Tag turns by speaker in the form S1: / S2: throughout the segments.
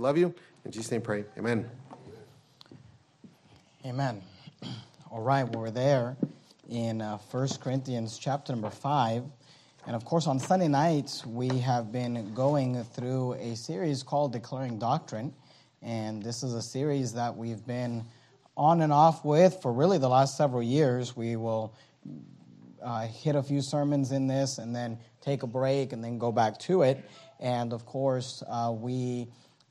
S1: love you. In Jesus' name pray. Amen.
S2: Amen. All right, well, we're there in 1 Corinthians chapter number 5. And of course, on Sunday nights, we have been going through a series called Declaring Doctrine. And this is a series that we've been on and off with for really the last several years. We will hit a few sermons in this and then take a break and then go back to it. And of course, we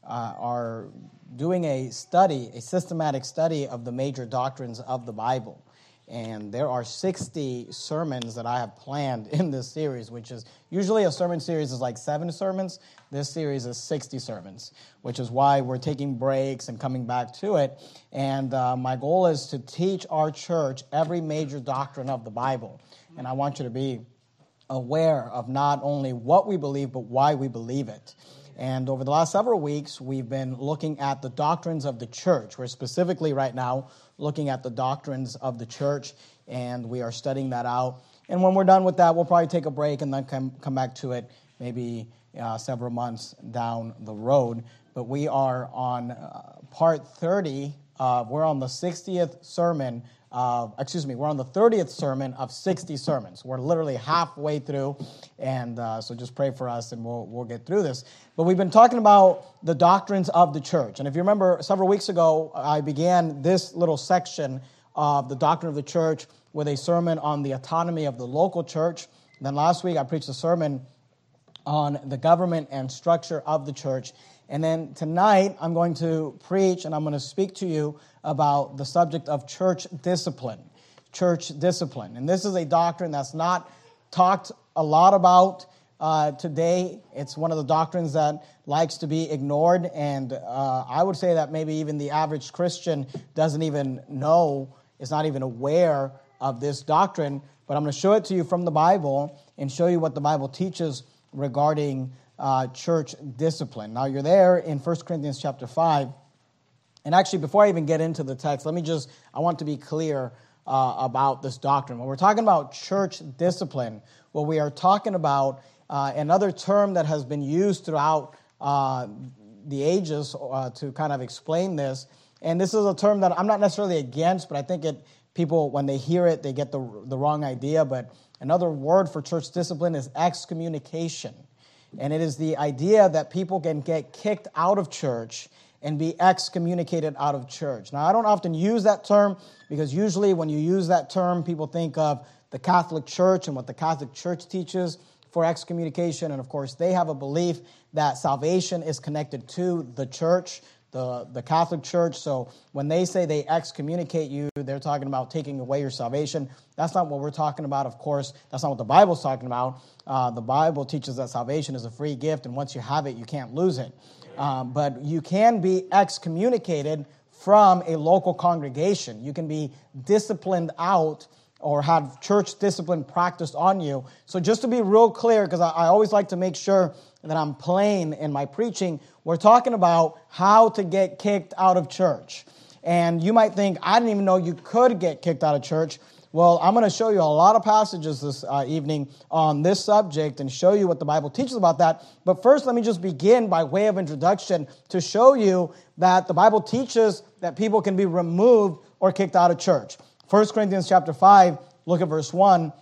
S2: are doing a systematic study of the major doctrines of the Bible. And there are 60 sermons that I have planned in this series, which is usually a sermon series is like 7 sermons. This series is 60 sermons, which is why we're taking breaks and coming back to it. And my goal is to teach our church every major doctrine of the Bible. And I want you to be aware of not only what we believe, but why we believe it. And over the last several weeks, we've been looking at the doctrines of the church. We're specifically right now looking at the doctrines of the church, and we are studying that out. And when we're done with that, we'll probably take a break and then come back to it maybe several months down the road. But we are on part 30. We're on the 60th sermon. We're on the 30th sermon of 60 sermons. We're literally halfway through, and so just pray for us, and we'll get through this. But we've been talking about the doctrines of the church. And if you remember, several weeks ago, I began this little section of the doctrine of the church with a sermon on the autonomy of the local church. And then last week, I preached a sermon on the government and structure of the church. And then tonight, I'm going to preach and I'm going to speak to you about the subject of church discipline. Church discipline. And this is a doctrine that's not talked a lot about today. It's one of the doctrines that likes to be ignored. And I would say that maybe even the average Christian doesn't even know, is not even aware of this doctrine. But I'm going to show it to you from the Bible and show you what the Bible teaches regarding church discipline. Now, you're there in 1 Corinthians chapter 5. And actually, before I even get into the text, I want to be clear about this doctrine. When we're talking about church discipline, what we are talking about, another term that has been used throughout the ages to kind of explain this, and this is a term that I'm not necessarily against, but I think people, when they hear it, they get the wrong idea. But another word for church discipline is excommunication. And it is the idea that people can get kicked out of church and be excommunicated out of church. Now, I don't often use that term because usually when you use that term, people think of the Catholic Church and what the Catholic Church teaches for excommunication. And of course, they have a belief that salvation is connected to the church, the Catholic Church. So when they say they excommunicate you, they're talking about taking away your salvation. That's not what we're talking about, of course. That's not what the Bible's talking about. The Bible teaches that salvation is a free gift, and once you have it, you can't lose it. But you can be excommunicated from a local congregation. You can be disciplined out or have church discipline practiced on you. So just to be real clear, because I always like to make sure that I'm plain in my preaching, we're talking about how to get kicked out of church. And you might think, I didn't even know you could get kicked out of church. Well, I'm going to show you a lot of passages this evening on this subject and show you what the Bible teaches about that. But first, let me just begin by way of introduction to show you that the Bible teaches that people can be removed or kicked out of church. 1 Corinthians chapter 5, look at verse 1.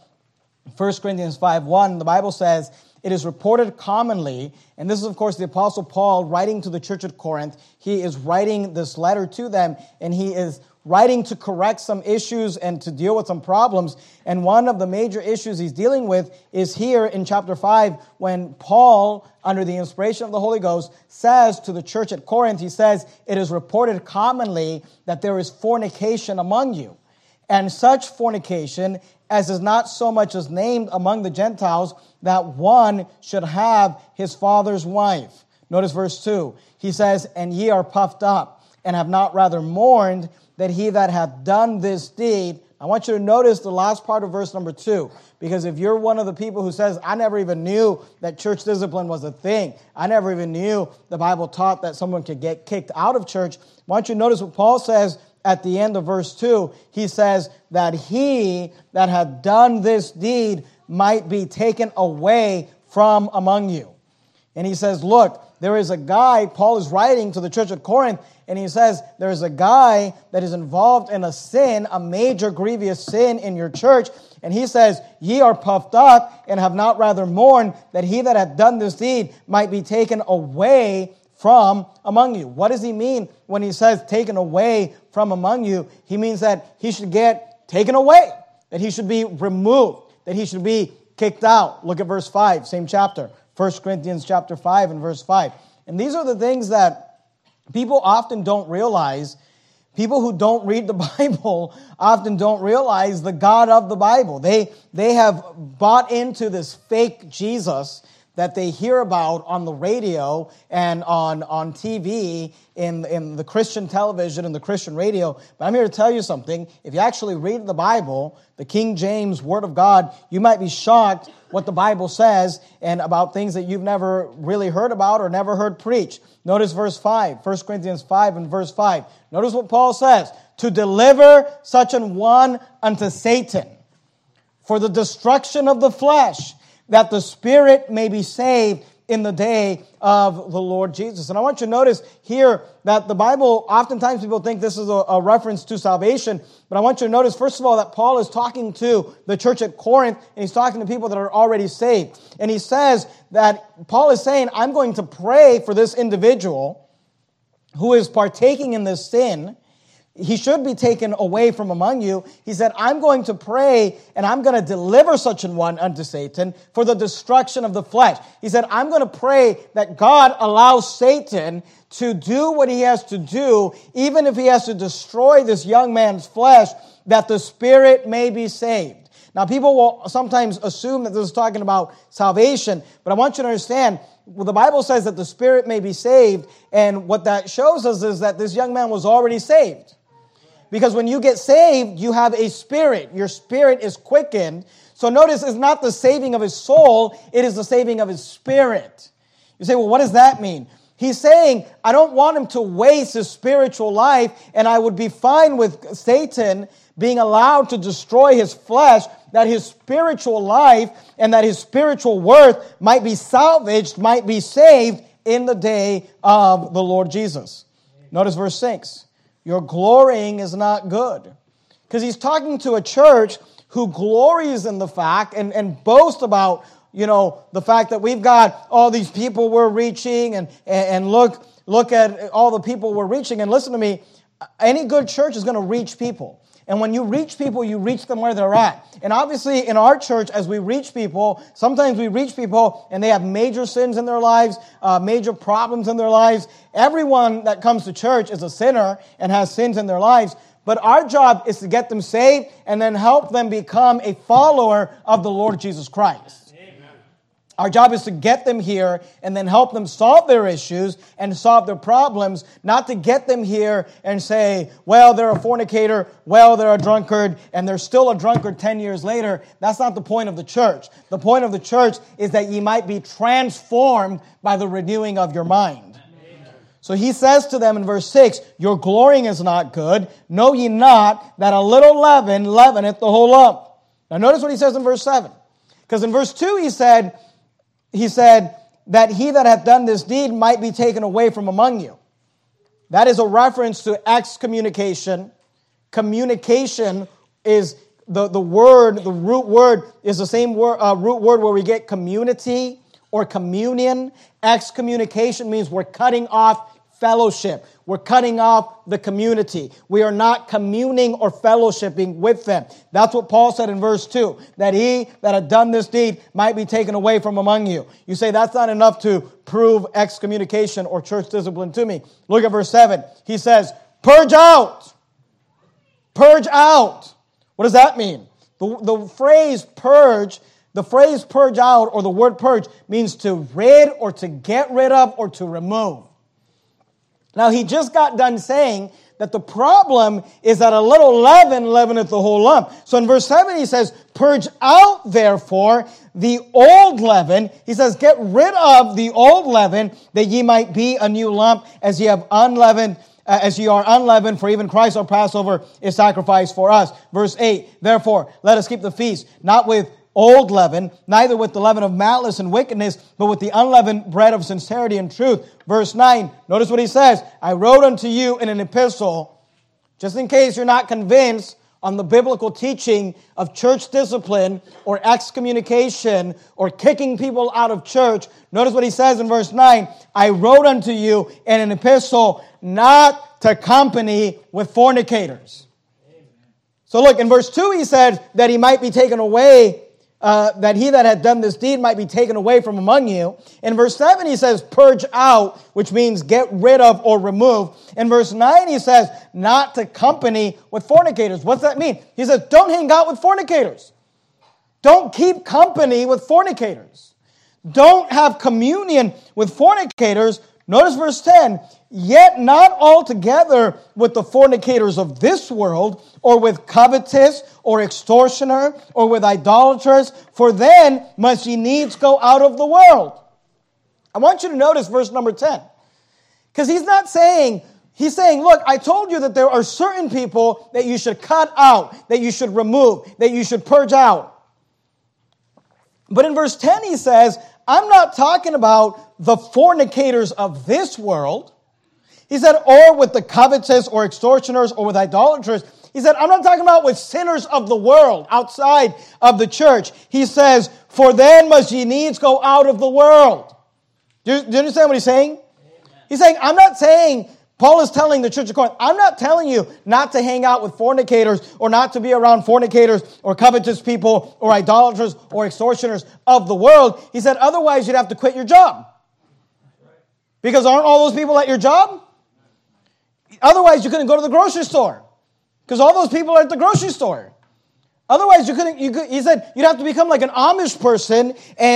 S2: 1 Corinthians 5:1, the Bible says, "It is reported commonly," and this is, of course, the Apostle Paul writing to the church at Corinth. He is writing this letter to them, and he is writing to correct some issues and to deal with some problems. And one of the major issues he's dealing with is here in chapter 5, when Paul, under the inspiration of the Holy Ghost, says to the church at Corinth, he says, "It is reported commonly that there is fornication among you, and such fornication as is not so much as named among the Gentiles, that one should have his father's wife." Notice verse 2. He says, "And ye are puffed up, and have not rather mourned, that he that hath done this deed." I want you to notice the last part of verse number 2, because if you're one of the people who says, "I never even knew that church discipline was a thing. I never even knew the Bible taught that someone could get kicked out of church," I want you to notice what Paul says at the end of verse 2. He says that he that had done this deed might be taken away from among you. And he says, look, there is a guy, Paul is writing to the church at Corinth, and he says, there is a guy that is involved in a sin, a major grievous sin in your church. And he says, ye are puffed up and have not rather mourned that he that hath done this deed might be taken away from among you. What does he mean when he says taken away from among you? He means that he should get taken away, that he should be removed, that he should be kicked out. Look at verse 5, same chapter, 1 Corinthians chapter 5 and verse 5. And these are the things that people often don't realize. People who don't read the Bible often don't realize the God of the Bible. They have bought into this fake Jesus that they hear about on the radio and on TV, in the Christian television and the Christian radio. But I'm here to tell you something. If you actually read the Bible, the King James Word of God, you might be shocked what the Bible says and about things that you've never really heard about or never heard preached. Notice verse 5, 1 Corinthians 5 and verse 5. Notice what Paul says. To deliver such an one unto Satan for the destruction of the flesh, that the spirit may be saved in the day of the Lord Jesus. And I want you to notice here that the Bible, oftentimes people think this is a reference to salvation, but I want you to notice, first of all, that Paul is talking to the church at Corinth, and he's talking to people that are already saved. And he says that Paul is saying, I'm going to pray for this individual who is partaking in this sin. He should be taken away from among you. He said, I'm going to pray and I'm going to deliver such an one unto Satan for the destruction of the flesh. He said, I'm going to pray that God allows Satan to do what he has to do, even if he has to destroy this young man's flesh, that the spirit may be saved. Now, people will sometimes assume that this is talking about salvation, but I want you to understand, well, the Bible says that the spirit may be saved, and what that shows us is that this young man was already saved. Because when you get saved, you have a spirit. Your spirit is quickened. So notice, it's not the saving of his soul, it is the saving of his spirit. You say, well, what does that mean? He's saying, I don't want him to waste his spiritual life, and I would be fine with Satan being allowed to destroy his flesh, that his spiritual life and that his spiritual worth might be salvaged, might be saved in the day of the Lord Jesus. Notice verse 6. Your glorying is not good. Because he's talking to a church who glories in the fact and boast about, the fact that we've got all these people we're reaching and look at all the people we're reaching. And listen to me, any good church is going to reach people. And when you reach people, you reach them where they're at. And obviously in our church, as we reach people, sometimes we reach people and they have major sins in their lives, major problems in their lives. Everyone that comes to church is a sinner and has sins in their lives. But our job is to get them saved and then help them become a follower of the Lord Jesus Christ. Our job is to get them here and then help them solve their issues and solve their problems, not to get them here and say, well, they're a fornicator, well, they're a drunkard, and they're still a drunkard 10 years later. That's not the point of the church. The point of the church is that ye might be transformed by the renewing of your mind. So he says to them in verse 6, your glorying is not good. Know ye not that a little leaven leaveneth the whole lump. Now notice what he says in verse 7. Because in verse 2 he said that he that hath done this deed might be taken away from among you. That is a reference to excommunication. Communication is the root word is the same root word where we get community or communion. Excommunication means we're cutting off fellowship. We're cutting off the community. We are not communing or fellowshipping with them. That's what Paul said in verse 2, that he that had done this deed might be taken away from among you. You say that's not enough to prove excommunication or church discipline to me. Look at verse 7. He says, purge out. Purge out. What does that mean? The phrase purge out, or the word purge, means to rid or to get rid of or to remove. Now, he just got done saying that the problem is that a little leaven leaveneth the whole lump. So in verse 7, he says, purge out, therefore, the old leaven. He says, get rid of the old leaven, that ye might be a new lump, as ye are unleavened, for even Christ our Passover is sacrificed for us. Verse 8, therefore, let us keep the feast, not with old leaven, neither with the leaven of malice and wickedness, but with the unleavened bread of sincerity and truth. Verse 9, notice what he says. I wrote unto you in an epistle, just in case you're not convinced on the biblical teaching of church discipline or excommunication or kicking people out of church. Notice what he says in verse 9. I wrote unto you in an epistle not to company with fornicators. Amen. So look, in verse 2 he said that he might be taken away, that he that had done this deed might be taken away from among you. In verse 7 he says purge out, which means get rid of or remove. In verse 9 he says not to company with fornicators. What's that mean? He says don't hang out with fornicators. Don't keep company with fornicators. Don't have communion with fornicators. Notice verse 10, yet not altogether with the fornicators of this world, or with covetous, or extortioner, or with idolaters, for then must ye needs go out of the world. I want you to notice verse number 10. Because he's not saying, he's saying, look, I told you that there are certain people that you should cut out, that you should remove, that you should purge out. But in verse 10 he says, I'm not talking about the fornicators of this world. He said, or with the covetous or extortioners or with idolaters. He said, I'm not talking about with sinners of the world outside of the church. He says, for then must ye needs go out of the world. Do you understand what he's saying? Amen. He's saying, I'm not saying, Paul is telling the church of Corinth, I'm not telling you not to hang out with fornicators or not to be around fornicators or covetous people or idolaters or extortioners of the world. He said, otherwise you'd have to quit your job. Because aren't all those people at your job? Otherwise you couldn't go to the grocery store. Because all those people are at the grocery store. Otherwise you couldn't, he said, you'd have to become like an Amish person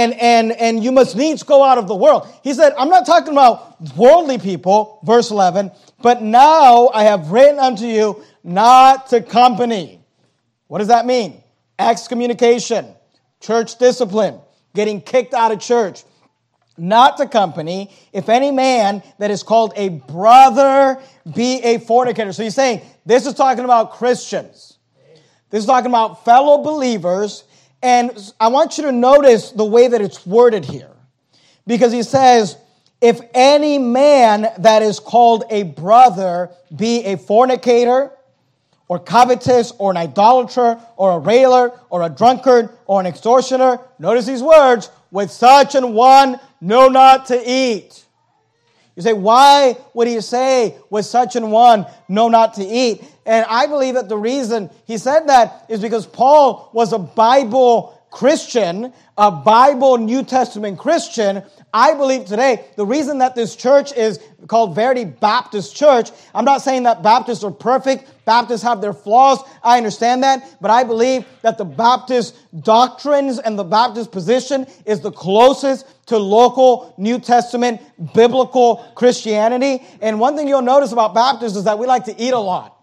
S2: and you must needs go out of the world. He said, I'm not talking about worldly people, verse 11, but now I have written unto you not to company. What does that mean? Excommunication, church discipline, getting kicked out of church. Not to company, if any man that is called a brother be a fornicator. So he's saying, this is talking about Christians. This is talking about fellow believers. And I want you to notice the way that it's worded here. Because he says, if any man that is called a brother be a fornicator, or covetous, or an idolater, or a railer, or a drunkard, or an extortioner, notice these words, with such an one know not to eat. You say, why would he say, with such an one know not to eat? And I believe that the reason he said that is because Paul was a Bible Christian, a Bible New Testament Christian. I believe today, the reason that this church is called Verity Baptist Church, I'm not saying that Baptists are perfect. Baptists have their flaws. I understand that. But I believe that the Baptist doctrines and the Baptist position is the closest to local New Testament biblical Christianity. And one thing you'll notice about Baptists is that we like to eat a lot.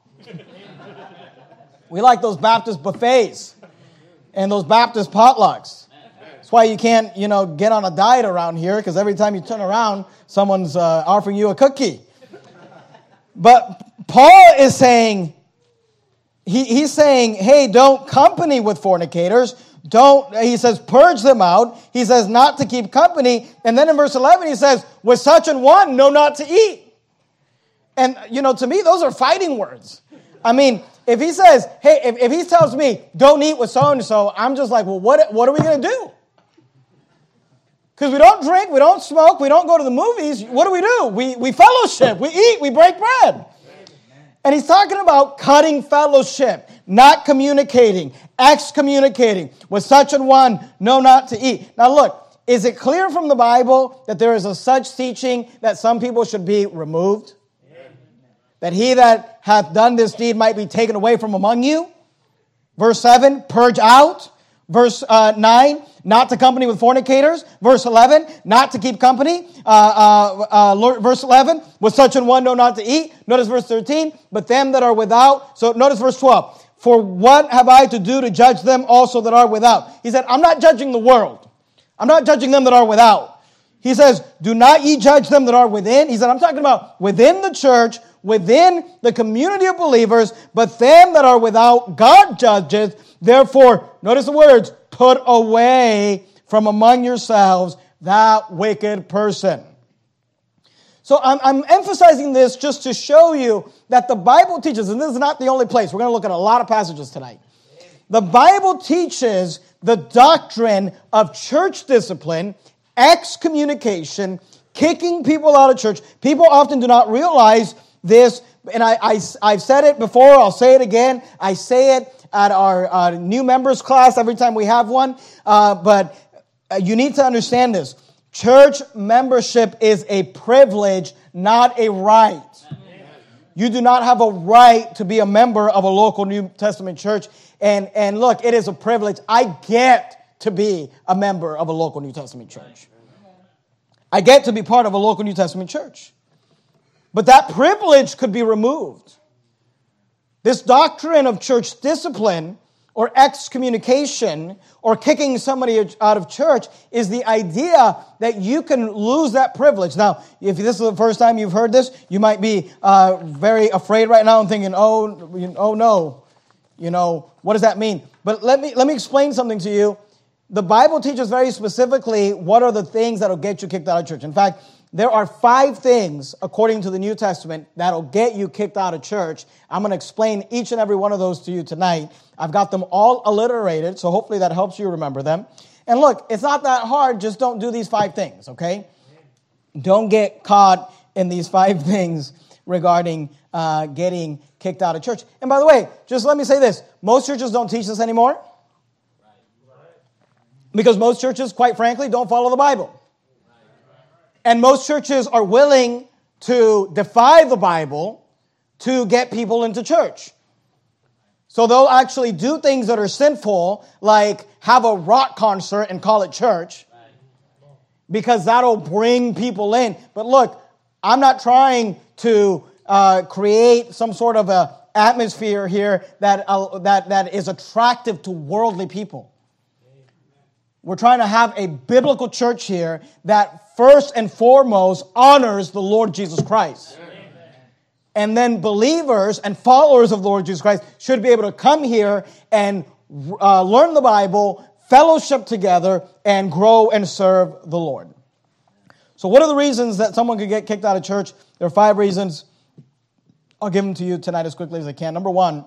S2: We like those Baptist buffets and those Baptist potlucks. That's why you can't, get on a diet around here, because every time you turn around, someone's offering you a cookie. But Paul is saying, he's saying, hey, don't company with fornicators. He says, purge them out. He says not to keep company. And then in verse 11, he says, with such an one, know not to eat. And, to me, those are fighting words. I mean, if he says, hey, if he tells me, don't eat with so-and-so, I'm just like, well, what are we going to do? Because we don't drink, we don't smoke, we don't go to the movies. What do? We fellowship, we eat, we break bread. And he's talking about cutting fellowship, not communicating, excommunicating. With such an one, know not to eat. Now look, is it clear from the Bible that there is a such teaching that some people should be removed? That he that hath done this deed might be taken away from among you? Verse 7, purge out. Verse 9, not to company with fornicators. Verse 11, not to keep company. Verse 11, with such an one know not to eat. Notice verse 13, but them that are without. So notice verse 12. For what have I to do to judge them also that are without? He said, I'm not judging the world. I'm not judging them that are without. He says, do not ye judge them that are within. He said, I'm talking about within the church, within the community of believers, but them that are without, God judges. Therefore, notice the words, put away from among yourselves that wicked person. So I'm emphasizing this just to show you that the Bible teaches, and this is not the only place. We're going to look at a lot of passages tonight. The Bible teaches the doctrine of church discipline, excommunication, kicking people out of church. People often do not realize this, and I've said it before, I'll say it again. I say it at our new members class every time we have one, but you need to understand this. Church membership is a privilege, not a right. You do not have a right to be a member of a local New Testament church. And look, it is a privilege. I get to be a member of a local New Testament church. I get to be part of a local New Testament church. But that privilege could be removed. This doctrine of church discipline or excommunication or kicking somebody out of church is the idea that you can lose that privilege. Now, if this is the first time you've heard this, you might be very afraid right now and thinking, oh no, what does that mean? But let me explain something to you. The Bible teaches very specifically what are the things that will get you kicked out of church. In fact, there are 5 things, according to the New Testament, that will get you kicked out of church. I'm going to explain each and every one of those to you tonight. I've got them all alliterated, so hopefully that helps you remember them. And look, it's not that hard. Just don't do these 5 things, okay? Don't get caught in these 5 things regarding getting kicked out of church. And by the way, just let me say this. Most churches don't teach this anymore. Because most churches, quite frankly, don't follow the Bible. And most churches are willing to defy the Bible to get people into church. So they'll actually do things that are sinful, like have a rock concert and call it church, because that'll bring people in. But look, I'm not trying to create some sort of a atmosphere here that is attractive to worldly people. We're trying to have a biblical church here that first and foremost honors the Lord Jesus Christ. Amen. And then believers and followers of the Lord Jesus Christ should be able to come here and learn the Bible, fellowship together, and grow and serve the Lord. So what are the reasons that someone could get kicked out of church? There are 5 reasons. I'll give them to you tonight as quickly as I can. Number 1,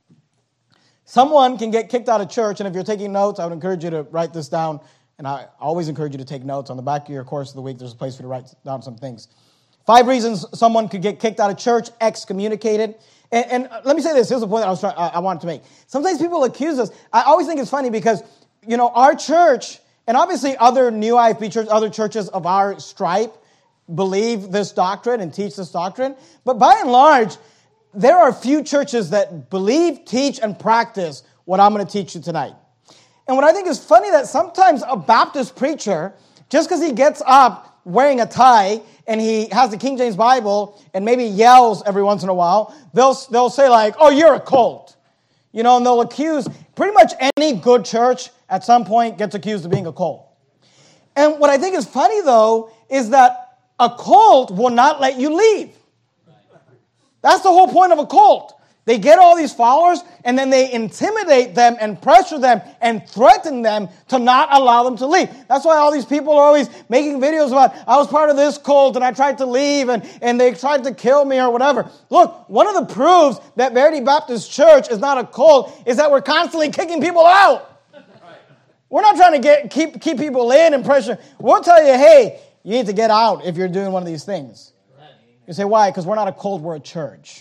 S2: someone can get kicked out of church, and if you're taking notes, I would encourage you to write this down, and I always encourage you to take notes. On the back of your course of the week, there's a place for you to write down some things. 5 reasons someone could get kicked out of church, excommunicated. And let me say this. Here's the point that I wanted to make. Sometimes people accuse us. I always think it's funny because, our church, and obviously other New IFB churches, other churches of our stripe, believe this doctrine and teach this doctrine. But by and large, there are few churches that believe, teach, and practice what I'm going to teach you tonight. And what I think is funny that sometimes a Baptist preacher, just because he gets up wearing a tie and he has the King James Bible and maybe yells every once in a while, they'll say like, oh, you're a cult. And they'll accuse, pretty much any good church at some point gets accused of being a cult. And what I think is funny, though, is that a cult will not let you leave. That's the whole point of a cult. They get all these followers, and then they intimidate them and pressure them and threaten them to not allow them to leave. That's why all these people are always making videos about, I was part of this cult, and I tried to leave, and they tried to kill me or whatever. Look, one of the proofs that Verity Baptist Church is not a cult is that we're constantly kicking people out. We're not trying to keep people in and pressure. We'll tell you, hey, you need to get out if you're doing one of these things. You say, why? Because we're not a cult, we're a church.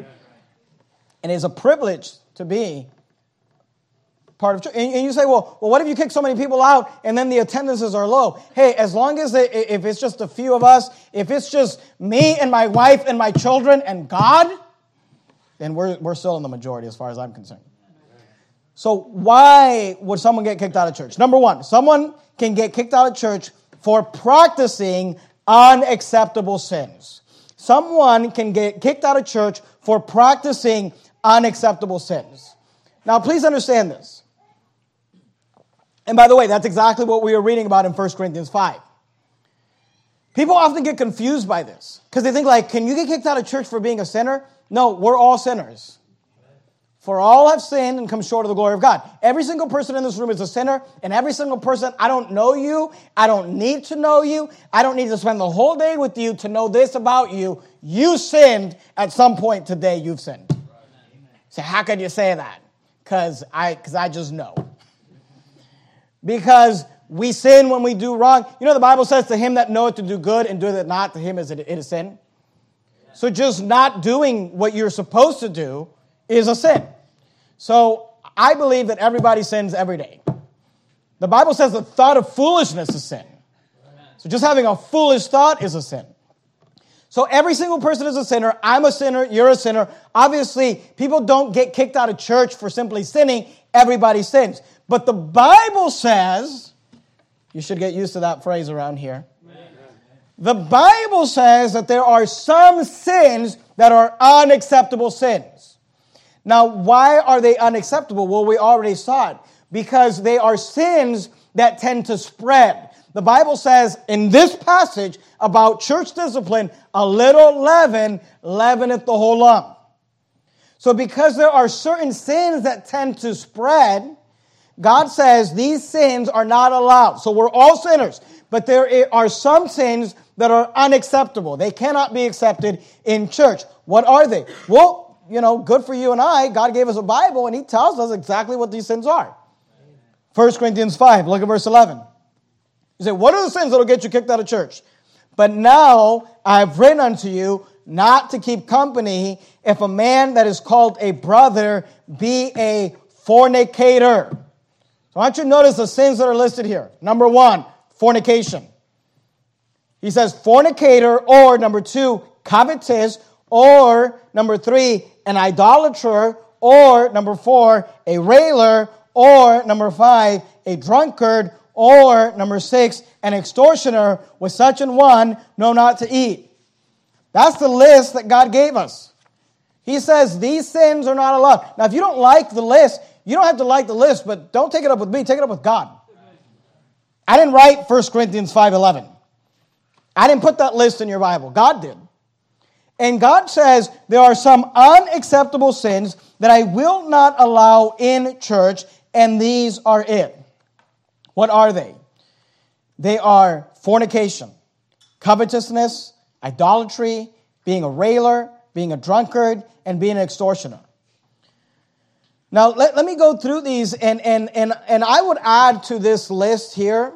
S2: And it's a privilege to be part of church. And you say, well, what if you kick so many people out and then the attendances are low? Hey, as long as if it's just a few of us, if it's just me and my wife and my children and God, then we're still in the majority as far as I'm concerned. So why would someone get kicked out of church? Number 1, someone can get kicked out of church for practicing unacceptable sins. Someone can get kicked out of church for practicing unacceptable sins. Now, please understand this. And by the way, that's exactly what we are reading about in 1 Corinthians 5. People often get confused by this because they think like, can you get kicked out of church for being a sinner? No, we're all sinners. For all have sinned and come short of the glory of God. Every single person in this room is a sinner, and every single person, I don't know you, I don't need to know you, I don't need to spend the whole day with you to know this about you. You sinned at some point today, you've sinned. So how can you say that? Because I just know. Because we sin when we do wrong. You know the Bible says, to him that knoweth to do good and doeth it not, to him it is sin. So just not doing what you're supposed to do is a sin. So I believe that everybody sins every day. The Bible says the thought of foolishness is sin. So just having a foolish thought is a sin. So every single person is a sinner. I'm a sinner. You're a sinner. Obviously, people don't get kicked out of church for simply sinning. Everybody sins. But the Bible says, you should get used to that phrase around here. The Bible says that there are some sins that are unacceptable sins. Now, why are they unacceptable? Well, we already saw it. Because they are sins that tend to spread. The Bible says in this passage about church discipline, a little leaven leaveneth the whole lump. So because there are certain sins that tend to spread, God says these sins are not allowed. So we're all sinners. But there are some sins that are unacceptable. They cannot be accepted in church. What are they? Well, good for you and I. God gave us a Bible, and he tells us exactly what these sins are. 1 Corinthians 5, look at verse 11. You say, what are the sins that will get you kicked out of church? But now I have written unto you not to keep company if a man that is called a brother be a fornicator. So I want you to notice the sins that are listed here. Number 1, fornication. He says fornicator, or number 2, covetous, or number 3, an idolater, or number 4, a railer, or number 5, a drunkard, or number 6, an extortioner, with such an one know not to eat. That's the list that God gave us. He says these sins are not allowed. Now, if you don't like the list, you don't have to like the list, but don't take it up with me, take it up with God. I didn't write 1 Corinthians 5:11. I didn't put that list in your Bible. God did. And God says there are some unacceptable sins that I will not allow in church, and these are it. What are they? They are fornication, covetousness, idolatry, being a railer, being a drunkard, and being an extortioner. Now, let me go through these, and I would add to this list here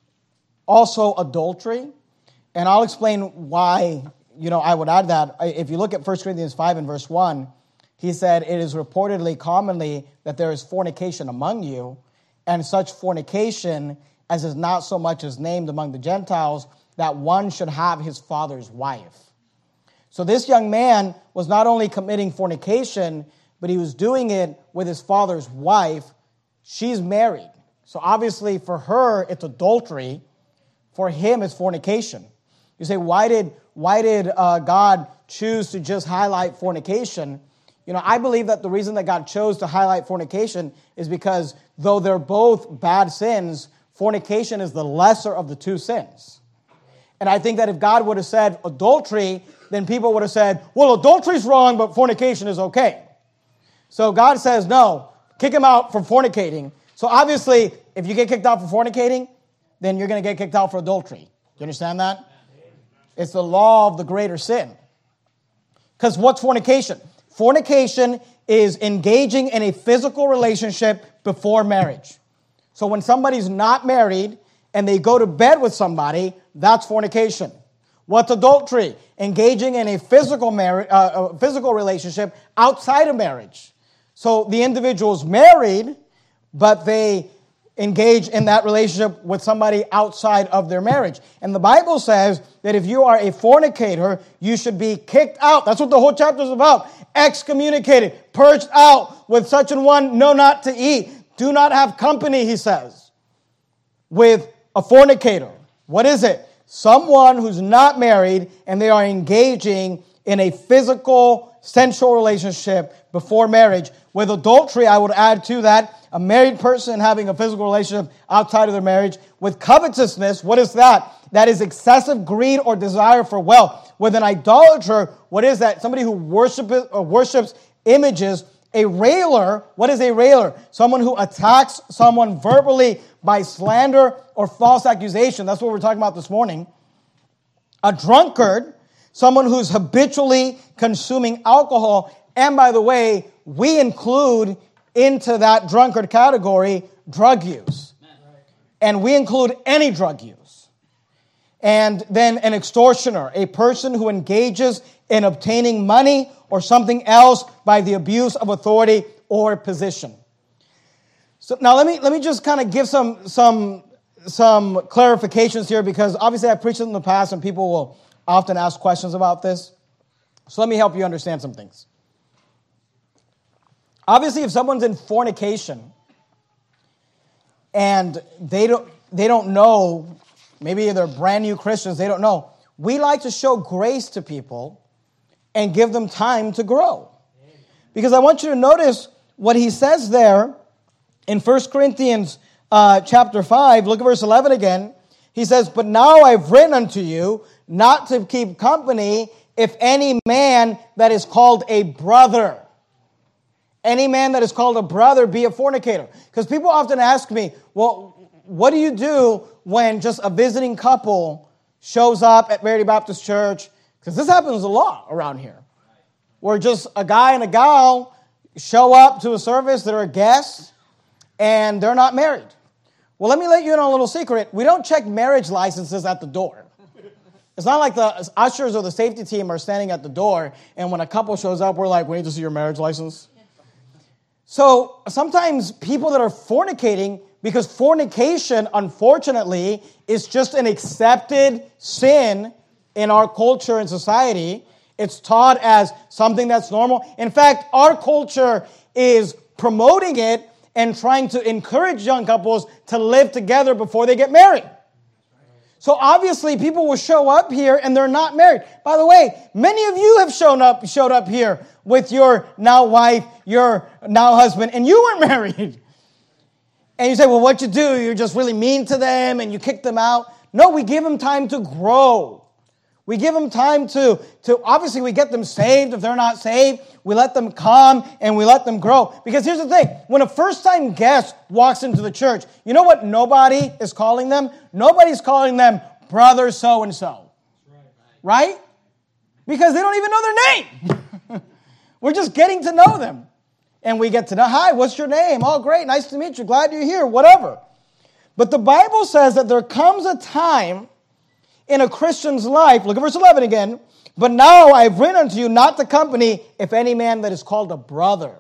S2: also adultery, and I'll explain why, I would add that. If you look at 1 Corinthians 5 and verse 1, he said, it is reportedly commonly that there is fornication among you, and such fornication as is not so much as named among the Gentiles, that one should have his father's wife. So this young man was not only committing fornication, but he was doing it with his father's wife. She's married. So obviously for her, it's adultery. For him, it's fornication. You say, why did God choose to just highlight fornication? I believe that the reason that God chose to highlight fornication is because though they're both bad sins, fornication is the lesser of the two sins. And I think that if God would have said adultery, then people would have said, well, adultery's wrong, but fornication is okay. So God says, no, kick him out for fornicating. So obviously, if you get kicked out for fornicating, then you're going to get kicked out for adultery. Do you understand that? It's the law of the greater sin. Because what's fornication? Fornication is engaging in a physical relationship before marriage. So when somebody's not married and they go to bed with somebody, that's fornication. What's adultery? Engaging in a physical relationship outside of marriage. So the individual's married, but they engage in that relationship with somebody outside of their marriage. And the Bible says that if you are a fornicator, you should be kicked out. That's what the whole chapter is about. Excommunicated, purged out, with such an one know not to eat. Do not have company, he says, with a fornicator. What is it? Someone who's not married and they are engaging in a physical, sensual relationship before marriage. With adultery, I would add to that, a married person having a physical relationship outside of their marriage. With covetousness, what is that? That is excessive greed or desire for wealth. With an idolater, what is that? Somebody who worships images A railer, what is a railer? Someone who attacks someone verbally by slander or false accusation. That's what we're talking about this morning. A drunkard, someone who's habitually consuming alcohol. And by the way, we include into that drunkard category drug use. And we include any drug use. And then an extortioner, a person who engages in obtaining money or something else by the abuse of authority or position. So now let me just kind of give some clarifications here, because obviously I've preached it in the past and people will often ask questions about this. So let me help you understand some things. Obviously, if someone's in fornication and they don't know, maybe they're brand new Christians, they don't know, we like to show grace to people and give them time to grow. Because I want you to notice what he says there in 1 Corinthians chapter 5. Look at verse 11 again. He says, "But now I've written unto you not to keep company if any man that is called a brother." Any man that is called a brother be a fornicator. Because people often ask me, well, what do you do when just a visiting couple shows up at Verity Baptist Church? Because this happens a lot around here. Where just a guy and a gal show up to a service, they're a guest, and they're not married. Well, let me let you in on a little secret. We don't check marriage licenses at the door. It's not like the ushers or the safety team are standing at the door, and when a couple shows up, we're like, we need to see your marriage license. So sometimes people that are fornicating, because fornication, unfortunately, is just an accepted sin in our culture and society. It's taught as something that's normal. In fact, our culture is promoting it and trying to encourage young couples to live together before they get married. So obviously, people will show up here and they're not married. By the way, many of you have showed up here with your now wife, your now husband, and you weren't married. And you say, well, what you do, you're just really mean to them and you kick them out. No, we give them time to grow. We give them time to obviously we get them saved if they're not saved. We let them come and we let them grow. Because here's the thing. When a first-time guest walks into the church, you know what nobody is calling them? Nobody's calling them brother so-and-so. Right? Because they don't even know their name. We're just getting to know them. And we get to know, hi, what's your name? Oh, great, nice to meet you. Glad you're here, whatever. But the Bible says that there comes a time in a Christian's life, look at verse 11 again, "But now I've written unto you not to company if any man that is called a brother."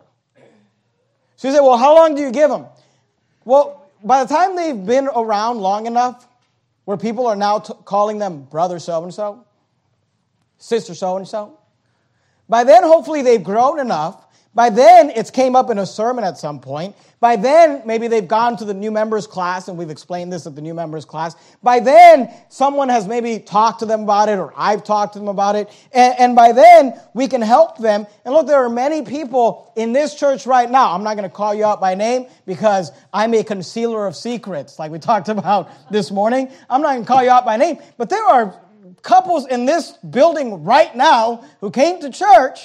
S2: So you say, well, how long do you give them? Well, by the time they've been around long enough where people are now calling them brother so-and-so, sister so-and-so, by then hopefully they've grown enough. By then, it's came up in a sermon at some point. By then, maybe they've gone to the new members class, and we've explained this at the new members class. By then, someone has maybe talked to them about it, or I've talked to them about it. And by then, we can help them. And look, there are many people in this church right now. I'm not going to call you out by name because I'm a concealer of secrets, like we talked about this morning. I'm not going to call you out by name. But there are couples in this building right now who came to church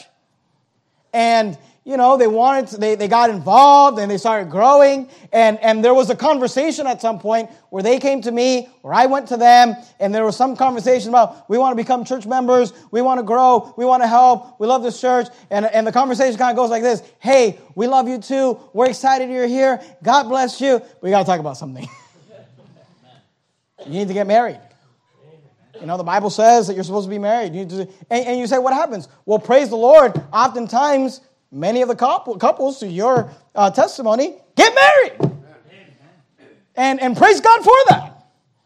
S2: and they got involved and they started growing. And there was a conversation at some point where they came to me, or I went to them, and there was some conversation about, we want to become church members, we want to grow, we want to help, we love this church. And the conversation kind of goes like this: hey, we love you too, we're excited you're here, God bless you, but we got to talk about something. You need to get married. The Bible says that you're supposed to be married. And you say, what happens? Well, praise the Lord, oftentimes, many of the couples, to your testimony, get married. And praise God for that.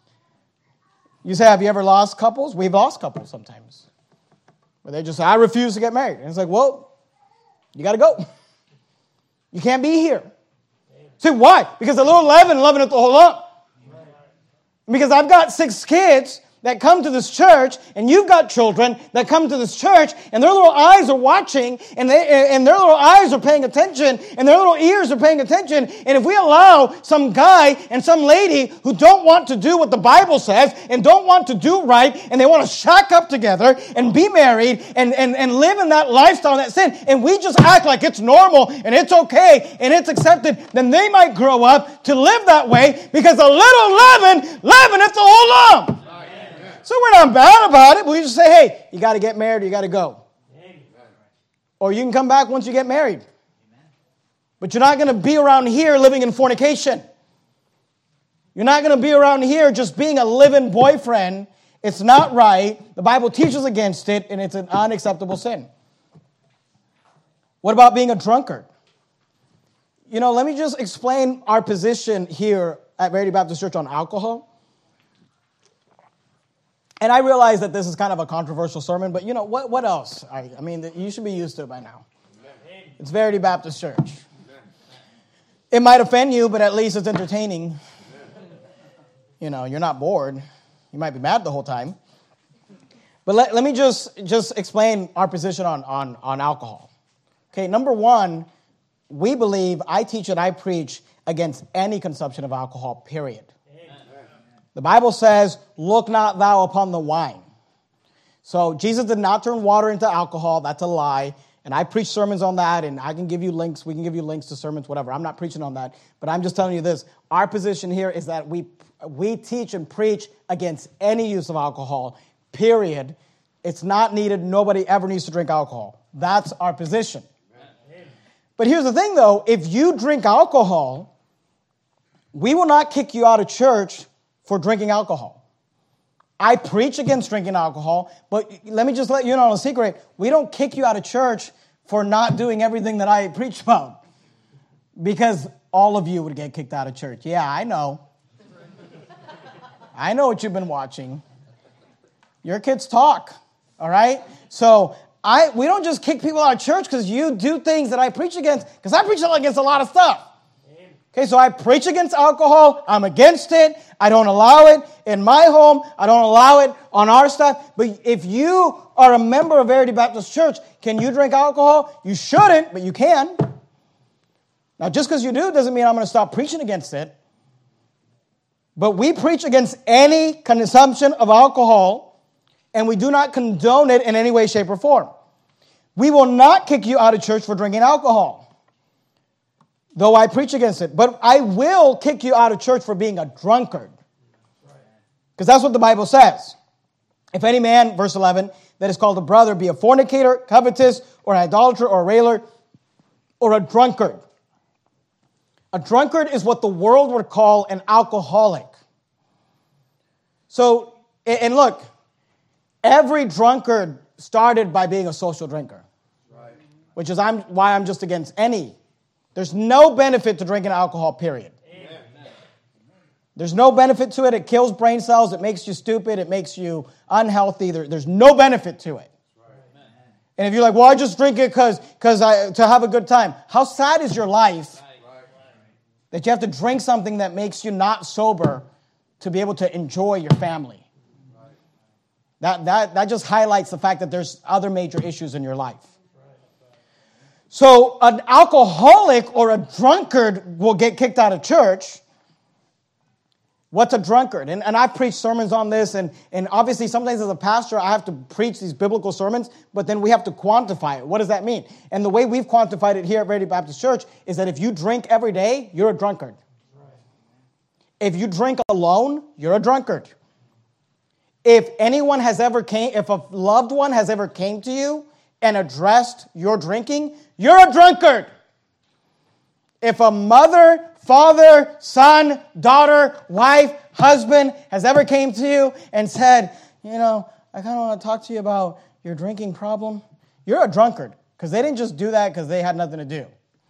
S2: You say, have you ever lost couples? We've lost couples sometimes. Where they just say, I refuse to get married. And it's like, well, you got to go. You can't be here. See, why? Because the little 11 loving it the whole lot. Because I've got 6 kids, that come to this church, and you've got children that come to this church, and their little eyes are watching, and their little eyes are paying attention, and their little ears are paying attention. And if we allow some guy and some lady who don't want to do what the Bible says and don't want to do right, and they want to shack up together and be married and live in that lifestyle, that sin, and we just act like it's normal and it's okay and it's accepted, then they might grow up to live that way, because a little leaveneth the whole lump. So we're not bad about it, but we just say, hey, you got to get married or you got to go. Amen. Or you can come back once you get married. Amen. But you're not going to be around here living in fornication. You're not going to be around here just being a living boyfriend. It's not right. The Bible teaches against it, and it's an unacceptable sin. What about being a drunkard? Let me just explain our position here at Verity Baptist Church on alcohol. And I realize that this is kind of a controversial sermon, but what else? I mean, you should be used to it by now. It's Verity Baptist Church. It might offend you, but at least it's entertaining. You're not bored. You might be mad the whole time. But let me just explain our position on alcohol. Okay, number one, we believe, I teach and I preach against any consumption of alcohol, period. The Bible says, look not thou upon the wine. So Jesus did not turn water into alcohol. That's a lie. And I preach sermons on that, and I can give you links. We can give you links to sermons, whatever. I'm not preaching on that. But I'm just telling you this. Our position here is that we teach and preach against any use of alcohol, period. It's not needed. Nobody ever needs to drink alcohol. That's our position. Amen. But here's the thing, though. If you drink alcohol, we will not kick you out of church for drinking alcohol. I preach against drinking alcohol, but let me just let you know a secret. We don't kick you out of church for not doing everything that I preach about, because all of you would get kicked out of church. Yeah, I know. I know what you've been watching. Your kids talk, all right? So we don't just kick people out of church because you do things that I preach against, because I preach against a lot of stuff. Okay, so I preach against alcohol. I'm against it. I don't allow it in my home. I don't allow it on our stuff. But if you are a member of Verity Baptist Church, can you drink alcohol? You shouldn't, but you can. Now, just because you do doesn't mean I'm going to stop preaching against it. But we preach against any consumption of alcohol, and we do not condone it in any way, shape, or form. We will not kick you out of church for drinking alcohol, though I preach against it. But I will kick you out of church for being a drunkard. Because that's what the Bible says. If any man, verse 11, that is called a brother, be a fornicator, covetous, or an idolater, or a railer, or a drunkard. A drunkard is what the world would call an alcoholic. So, and look, every drunkard started by being a social drinker. Right. Which is why I'm just against any. There's no benefit to drinking alcohol, period. Amen. There's no benefit to it. It kills brain cells. It makes you stupid. It makes you unhealthy. There's no benefit to it. Right. And if you're like, well, I just drink it to have a good time. How sad is your life that you have to drink something that makes you not sober to be able to enjoy your family? That just highlights the fact that there's other major issues in your life. So an alcoholic or a drunkard will get kicked out of church. What's a drunkard? And I've preached sermons on this, and obviously sometimes as a pastor I have to preach these biblical sermons, but then we have to quantify it. What does that mean? And the way we've quantified it here at Verity Baptist Church is that if you drink every day, you're a drunkard. If you drink alone, you're a drunkard. If a loved one has ever came to you and addressed your drinking, you're a drunkard. If a mother, father, son, daughter, wife, husband has ever came to you and said, I kind of want to talk to you about your drinking problem, you're a drunkard, because they didn't just do that because they had nothing to do.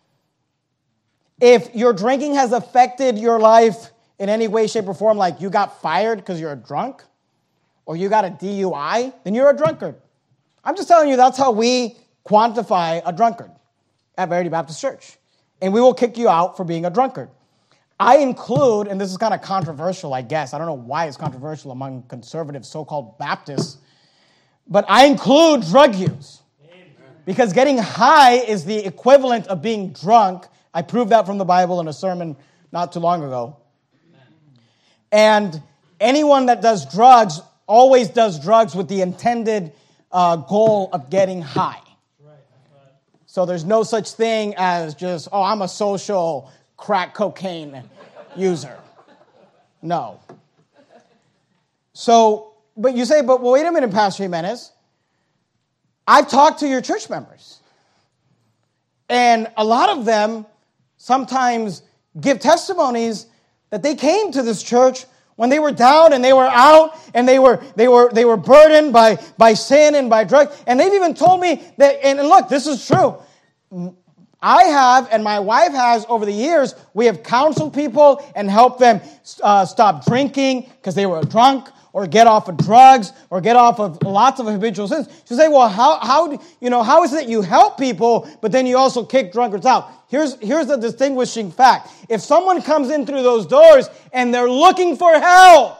S2: If your drinking has affected your life in any way, shape, or form, like you got fired because you're a drunk, or you got a DUI, then you're a drunkard. I'm just telling you that's how we quantify a drunkard at Verity Baptist Church. And we will kick you out for being a drunkard. I include, and this is kind of controversial, I guess. I don't know why it's controversial among conservative so-called Baptists, but I include drug use. Because getting high is the equivalent of being drunk. I proved that from the Bible in a sermon not too long ago. And anyone that does drugs always does drugs with the intended goal of getting high. So there's no such thing as just, I'm a social crack cocaine user. No. So, but you say, but wait a minute, Pastor Jimenez. I've talked to your church members. And a lot of them sometimes give testimonies that they came to this church when they were down and they were out and they were burdened by sin and by drugs. And they've even told me that, and look, this is true. I have, and my wife has over the years, we have counseled people and helped them stop drinking because they were drunk, or get off of drugs, or get off of lots of habitual sins. She'll say, well, how is it that you help people, but then you also kick drunkards out? Here's the distinguishing fact. If someone comes in through those doors and they're looking for help,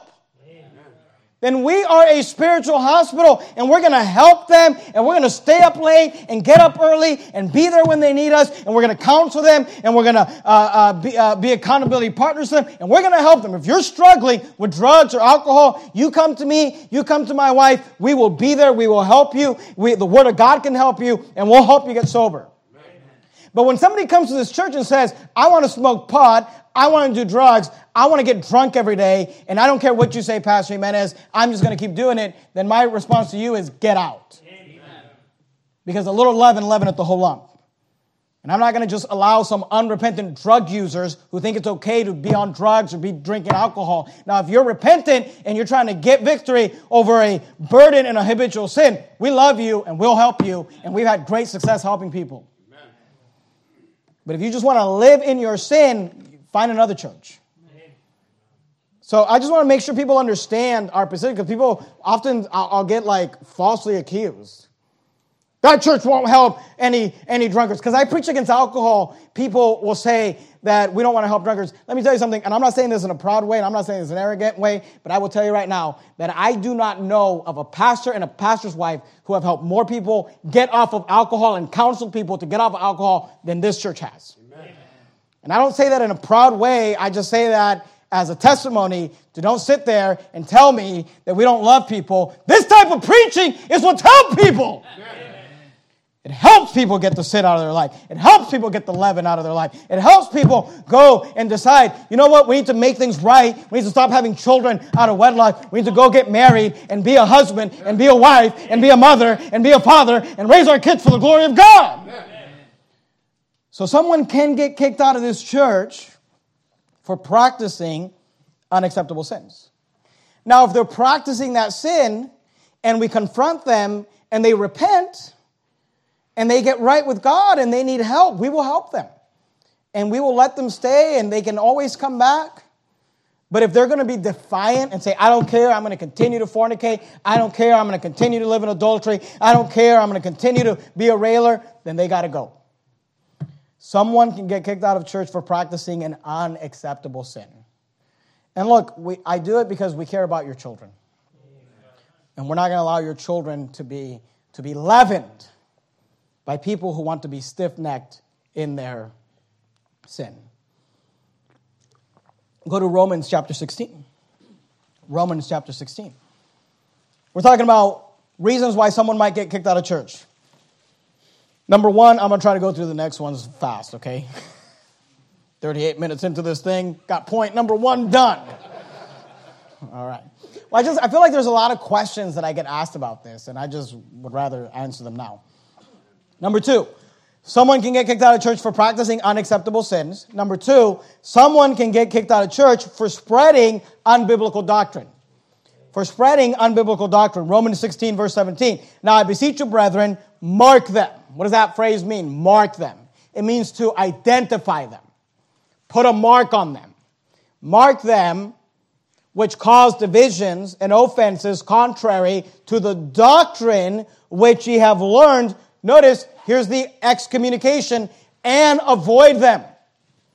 S2: then we are a spiritual hospital, and we're going to help them, and we're going to stay up late and get up early and be there when they need us, and we're going to counsel them, and we're going to be accountability partners to them, and we're going to help them. If you're struggling with drugs or alcohol, you come to me, you come to my wife, we will be there, we will help you, the Word of God can help you, and we'll help you get sober. But when somebody comes to this church and says, I want to smoke pot, I want to do drugs, I want to get drunk every day, and I don't care what you say, Pastor Jimenez, I'm just going to keep doing it, then my response to you is get out. Amen. Because a little leaven leaveneth the whole lump. And I'm not going to just allow some unrepentant drug users who think it's okay to be on drugs or be drinking alcohol. Now, if you're repentant and you're trying to get victory over a burden and a habitual sin, we love you and we'll help you, and we've had great success helping people. Amen. But if you just want to live in your sin, find another church. So I just want to make sure people understand our position, because people often, I'll get falsely accused. That church won't help any drunkards. Because I preach against alcohol, people will say that we don't want to help drunkards. Let me tell you something, and I'm not saying this in a proud way, and I'm not saying this in an arrogant way, but I will tell you right now that I do not know of a pastor and a pastor's wife who have helped more people get off of alcohol and counseled people to get off of alcohol than this church has. Amen. And I don't say that in a proud way. I just say that as a testimony to don't sit there and tell me that we don't love people. This type of preaching is what's helped people. Amen. It helps people get the sin out of their life. It helps people get the leaven out of their life. It helps people go and decide, you know what, we need to make things right. We need to stop having children out of wedlock. We need to go get married and be a husband and be a wife and be a mother and be a father and raise our kids for the glory of God. Amen. So someone can get kicked out of this church for practicing unacceptable sins. Now, if they're practicing that sin and we confront them and they repent and they get right with God and they need help, we will help them. And we will let them stay, and they can always come back. But if they're going to be defiant and say, I don't care, I'm going to continue to fornicate, I don't care, I'm going to continue to live in adultery, I don't care, I'm going to continue to be a railer, then they got to go. Someone can get kicked out of church for practicing an unacceptable sin. And look, I do it because we care about your children. And we're not going to allow your children to be leavened by people who want to be stiff-necked in their sin. Go to Romans chapter 16. Romans chapter 16. We're talking about reasons why someone might get kicked out of church. Number one, I'm going to try to go through the next ones fast, okay? 38 minutes into this thing, got point number one done. All right. Well, I feel like there's a lot of questions that I get asked about this, and I just would rather answer them now. Number two, someone can get kicked out of church for practicing unacceptable sins. Number two, someone can get kicked out of church for spreading unbiblical doctrine. For spreading unbiblical doctrine. Romans 16, verse 17. Now I beseech you, brethren, mark them. What does that phrase mean? Mark them. It means to identify them. Put a mark on them. Mark them, which cause divisions and offenses contrary to the doctrine which ye have learned. Notice, here's the excommunication, and avoid them.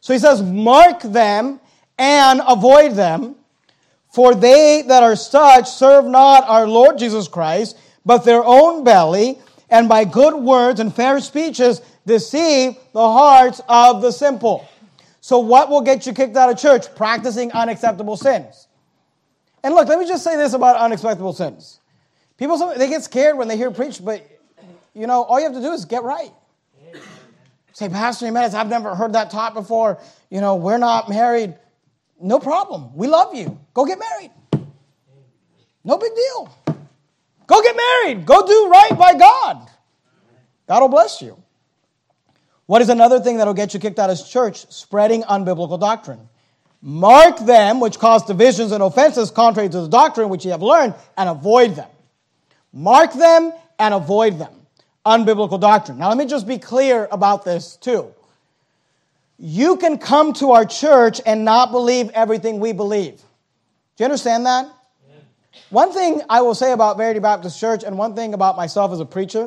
S2: So he says, mark them and avoid them, for they that are such serve not our Lord Jesus Christ, but their own belly, and by good words and fair speeches deceive the hearts of the simple. So what will get you kicked out of church? Practicing unacceptable sins. And look, let me just say this about unacceptable sins. People, they get scared when they hear preach, but, all you have to do is get right. Say, Pastor Jimenez, I've never heard that taught before. We're not married. No problem. We love you. Go get married. No big deal. Go get married. Go do right by God. God will bless you. What is another thing that will get you kicked out of church? Spreading unbiblical doctrine. Mark them, which cause divisions and offenses contrary to the doctrine which ye have learned, and avoid them. Mark them and avoid them. Unbiblical doctrine. Now, let me just be clear about this, too. You can come to our church and not believe everything we believe. Do you understand that? Yeah. One thing I will say about Verity Baptist Church, and one thing about myself as a preacher,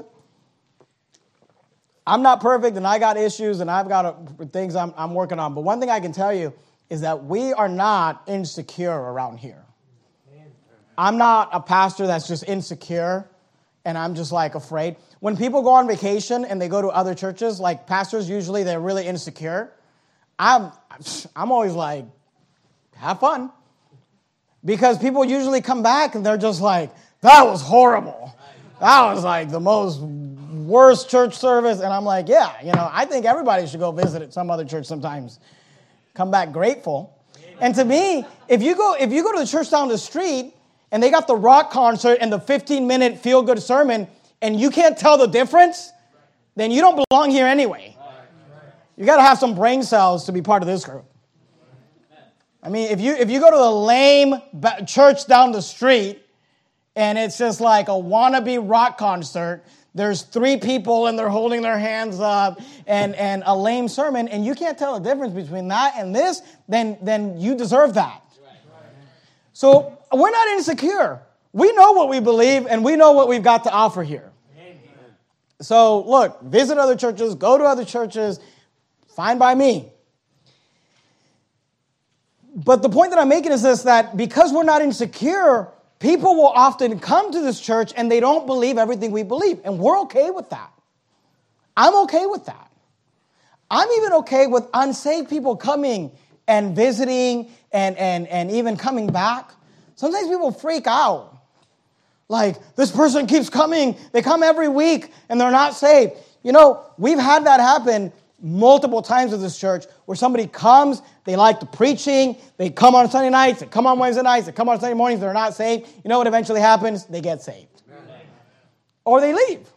S2: I'm not perfect, and I got issues, and I've got things I'm working on. But one thing I can tell you is that we are not insecure around here. I'm not a pastor that's just insecure, and I'm just afraid. When people go on vacation and they go to other churches, pastors usually they're really insecure. I'm always have fun. Because people usually come back and they're just that was horrible. That was the most worst church service. And I'm yeah, I think everybody should go visit at some other church sometimes. Come back grateful. And to me, if you go to the church down the street and they got the rock concert and the 15-minute feel-good sermon and you can't tell the difference, then you don't belong here anyway. You got to have some brain cells to be part of this group. I mean, if you go to the lame church down the street and it's just like a wannabe rock concert, there's 3 people and they're holding their hands up and a lame sermon, and you can't tell the difference between that and this, then you deserve that. So we're not insecure. We know what we believe and we know what we've got to offer here. So look, visit other churches, go to other churches, fine by me. But the point that I'm making is this, that because we're not insecure, people will often come to this church and they don't believe everything we believe. And we're okay with that. I'm okay with that. I'm even okay with unsaved people coming and visiting and even coming back. Sometimes people freak out. This person keeps coming. They come every week and they're not saved. We've had that happen multiple times at this church where somebody comes, they like the preaching, they come on Sunday nights, they come on Wednesday nights, they come on Sunday mornings, they're not saved. You know what eventually happens? They get saved. Amen. Or they leave.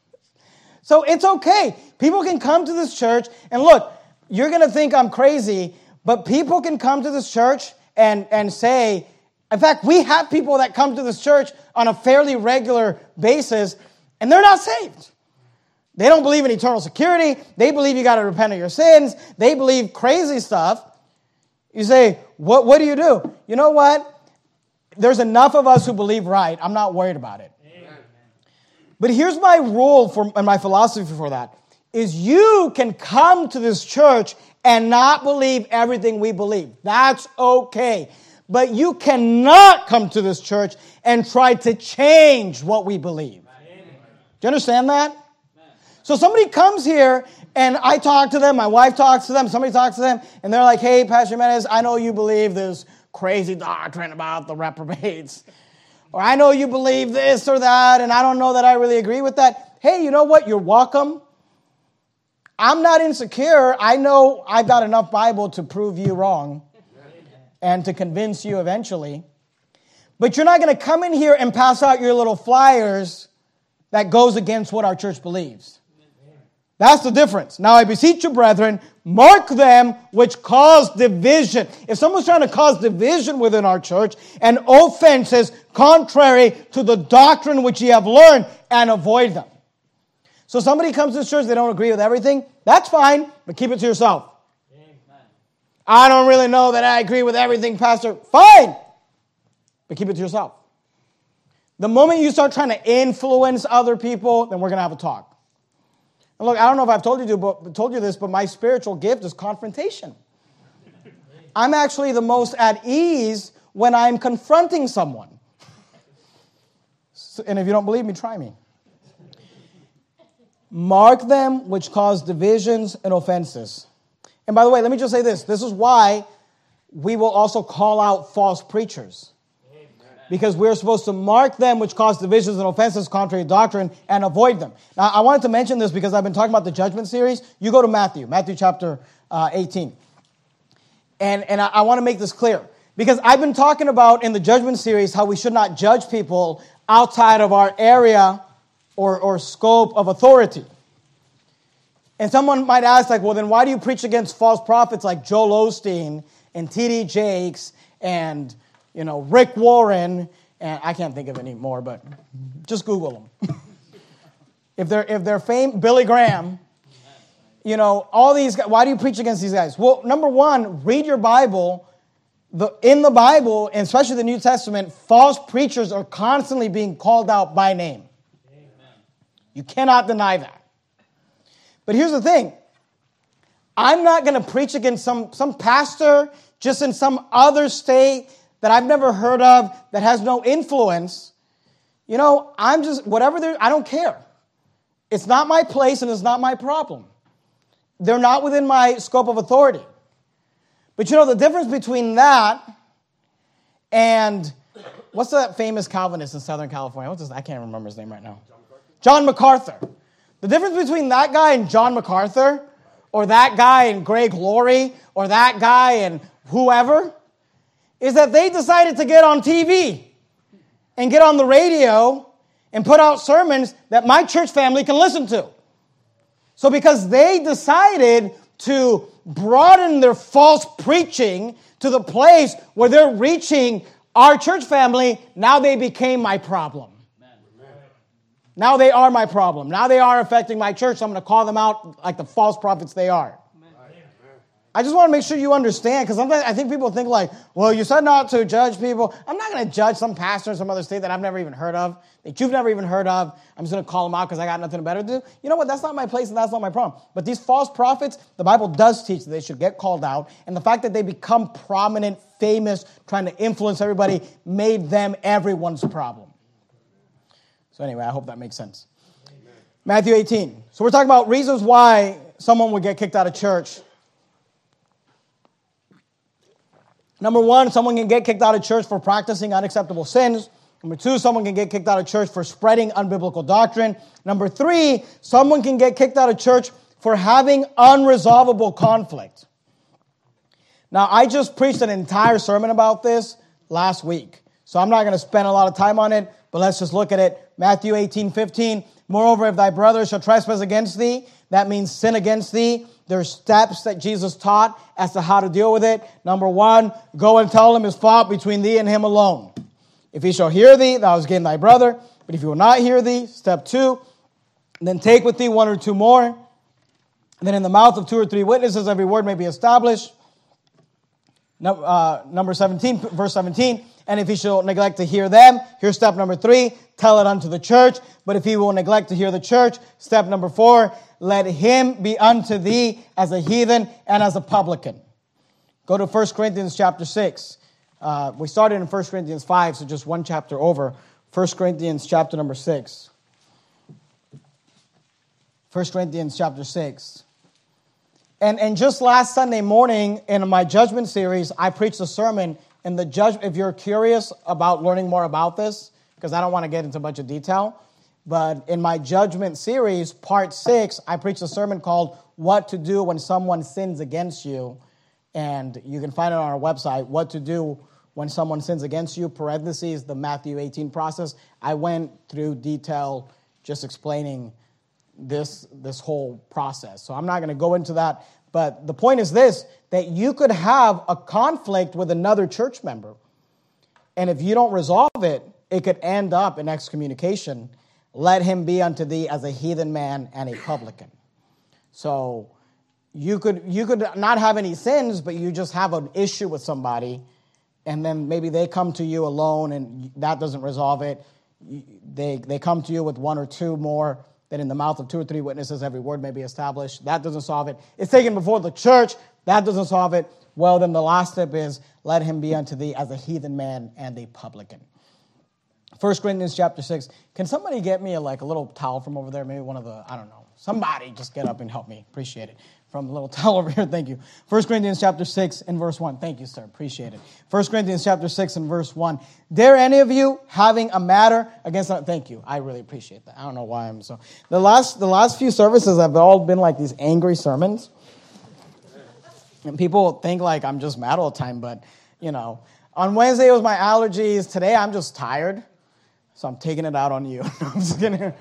S2: So it's okay. People can come to this church, and look, you're going to think I'm crazy, but people can come to this church and say, in fact, we have people that come to this church on a fairly regular basis, and they're not saved. They don't believe in eternal security. They believe you got to repent of your sins. They believe crazy stuff. You say, what do? You know what? There's enough of us who believe right. I'm not worried about it. Amen. But here's my rule and my philosophy for that, is you can come to this church and not believe everything we believe. That's okay. But you cannot come to this church and try to change what we believe. Amen. Do you understand that? So somebody comes here, and I talk to them, my wife talks to them, somebody talks to them, and they're like, hey, Pastor Jimenez, I know you believe this crazy doctrine about the reprobates. Or I know you believe this or that, and I don't know that I really agree with that. Hey, you know what? You're welcome. I'm not insecure. I know I've got enough Bible to prove you wrong and to convince you eventually. But you're not going to come in here and pass out your little flyers that goes against what our church believes. That's the difference. Now I beseech you, brethren, mark them which cause division. If someone's trying to cause division within our church and offenses contrary to the doctrine which ye have learned, and avoid them. So somebody comes to this church, they don't agree with everything, that's fine, but keep it to yourself. Amen. I don't really know that I agree with everything, Pastor. Fine, but keep it to yourself. The moment you start trying to influence other people, then we're going to have a talk. And look, I don't know if I've told you this, but my spiritual gift is confrontation. I'm actually the most at ease when I'm confronting someone. And if you don't believe me, try me. Mark them which cause divisions and offenses. And by the way, let me just say this. This is why we will also call out false preachers. Because we're supposed to mark them which cause divisions and offenses contrary to doctrine and avoid them. Now, I wanted to mention this because I've been talking about the judgment series. You go to Matthew chapter 18. And I want to make this clear. Because I've been talking about in the judgment series how we should not judge people outside of our area or scope of authority. And someone might ask, like, well, then why do you preach against false prophets like Joel Osteen and T.D. Jakes and, Rick Warren? And I can't think of any more, but just Google them. if they're famous, Billy Graham, all these guys, why do you preach against these guys? Well, number one, read your Bible. In the Bible, and especially the New Testament, false preachers are constantly being called out by name. Amen. You cannot deny that. But here's the thing. I'm not going to preach against some pastor just in some other state that I've never heard of that has no influence. I'm just, I don't care. It's not my place and it's not my problem. They're not within my scope of authority. But the difference between that and what's that famous Calvinist in Southern California? I can't remember his name right now. John MacArthur. The difference between that guy and John MacArthur, or that guy and Greg Laurie, or that guy and whoever, is that they decided to get on TV and get on the radio and put out sermons that my church family can listen to. So because they decided to broaden their false preaching to the place where they're reaching our church family, now they became my problem. Amen. Now they are my problem. Now they are affecting my church, so I'm going to call them out like the false prophets they are. I just want to make sure you understand, because sometimes I think people think like, well, you said not to judge people. I'm not going to judge some pastor in some other state that I've never even heard of, that you've never even heard of. I'm just going to call them out because I got nothing better to do. You know what? That's not my place and that's not my problem. But these false prophets, the Bible does teach that they should get called out. And the fact that they become prominent, famous, trying to influence everybody, made them everyone's problem. So anyway, I hope that makes sense. Amen. Matthew 18. So we're talking about reasons why someone would get kicked out of church. Number one, someone can get kicked out of church for practicing unacceptable sins. Number two, someone can get kicked out of church for spreading unbiblical doctrine. Number three, someone can get kicked out of church for having unresolvable conflict. Now, I just preached an entire sermon about this last week, so I'm not going to spend a lot of time on it, but let's just look at it. Matthew 18:15. Moreover, if thy brother shall trespass against thee, that means sin against thee. There's steps that Jesus taught as to how to deal with it. Number one, go and tell him his fault between thee and him alone. If he shall hear thee, thou hast gained thy brother. But if he will not hear thee, step two, then take with thee one or two more. And then in the mouth of two or three witnesses, every word may be established. Number 17, verse 17. And if he shall neglect to hear them, here's step number 3, tell it unto the church. But if he will neglect to hear the church, step number 4, let him be unto thee as a heathen and as a publican. Go to 1 Corinthians chapter 6. We started in 1 Corinthians 5, so just one chapter over. 1 Corinthians chapter number 6. 1 Corinthians chapter 6. And just last Sunday morning in my judgment series, I preached a sermon. And if you're curious about learning more about this, because I don't want to get into a bunch of detail, but in my judgment series, part 6, I preached a sermon called What to Do When Someone Sins Against You. And you can find it on our website, What to Do When Someone Sins Against You, parentheses, the Matthew 18 process. I went through detail just explaining this whole process. So I'm not going to go into that. But the point is this, that you could have a conflict with another church member. And if you don't resolve it, it could end up in excommunication. Let him be unto thee as a heathen man and a publican. So you could not have any sins, but you just have an issue with somebody, and then maybe they come to you alone, and that doesn't resolve it. They come to you with one or two more, that in the mouth of 2 or 3 witnesses every word may be established. That doesn't solve it. It's taken before the church. That doesn't solve it. Well, then the last step is, let him be unto thee as a heathen man and a publican. 1 Corinthians chapter 6. Can somebody get me a little towel from over there? Maybe one of the, I don't know. Somebody just get up and help me. Appreciate it. From the little towel over here. Thank you. 1 Corinthians chapter 6 and verse 1. Thank you, sir. Appreciate it. 1 Corinthians chapter 6 and verse 1. Dare any of you having a matter against... Thank you. I really appreciate that. I don't know why I'm so... The last few services have all been like these angry sermons. And people think like I'm just mad all the time, but, on Wednesday it was my allergies. Today I'm just tired. So I'm taking it out on you. I'm just kidding. And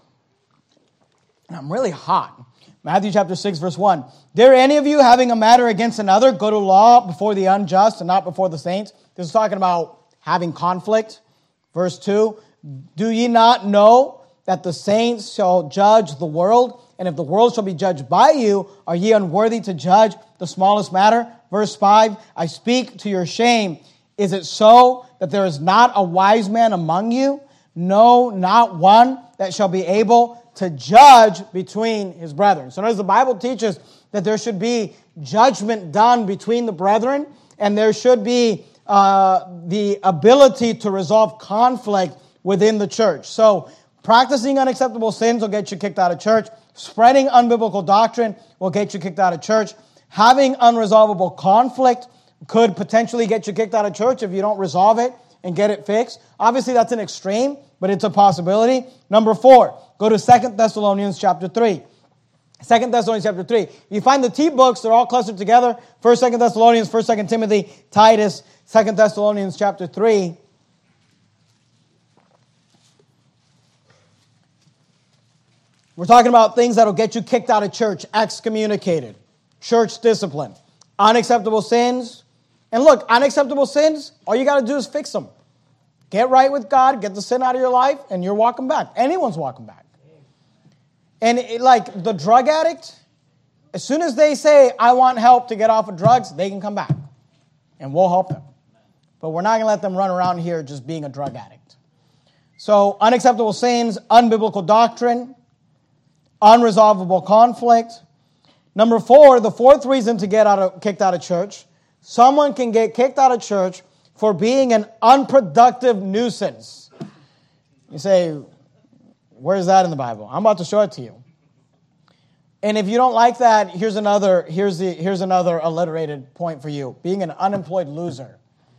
S2: I'm really hot. Matthew chapter 6, verse 1. Dare any of you having a matter against another go to law before the unjust and not before the saints? This is talking about having conflict. Verse 2. Do ye not know that the saints shall judge the world? And if the world shall be judged by you, are ye unworthy to judge the smallest matter? Verse 5. I speak to your shame. Is it so that there is not a wise man among you? No, not one that shall be able to judge between his brethren. So notice the Bible teaches that there should be judgment done between the brethren, and there should be the ability to resolve conflict within the church. So practicing unacceptable sins will get you kicked out of church. Spreading unbiblical doctrine will get you kicked out of church. Having unresolvable conflict could potentially get you kicked out of church if you don't resolve it and get it fixed. Obviously, that's an extreme, but it's a possibility. Number 4, go to 2 Thessalonians chapter 3. 2 Thessalonians chapter 3. You find the T books, they're all clustered together. 1st, 2nd Thessalonians, 1st, 2nd Timothy, Titus, 2 Thessalonians chapter 3. We're talking about things that will get you kicked out of church, excommunicated, church discipline, unacceptable sins. And look, unacceptable sins, all you got to do is fix them. Get right with God, get the sin out of your life, and you're walking back. Anyone's walking back. And like the drug addict, as soon as they say, I want help to get off of drugs, they can come back. And we'll help them. But we're not going to let them run around here just being a drug addict. So unacceptable sins, unbiblical doctrine, unresolvable conflict. Number 4, the 4th reason to get kicked out of church. Someone can get kicked out of church for being an unproductive nuisance. You say, where's that in the Bible? I'm about to show it to you. And if you don't like that, here's another alliterated point for you. Being an unemployed loser.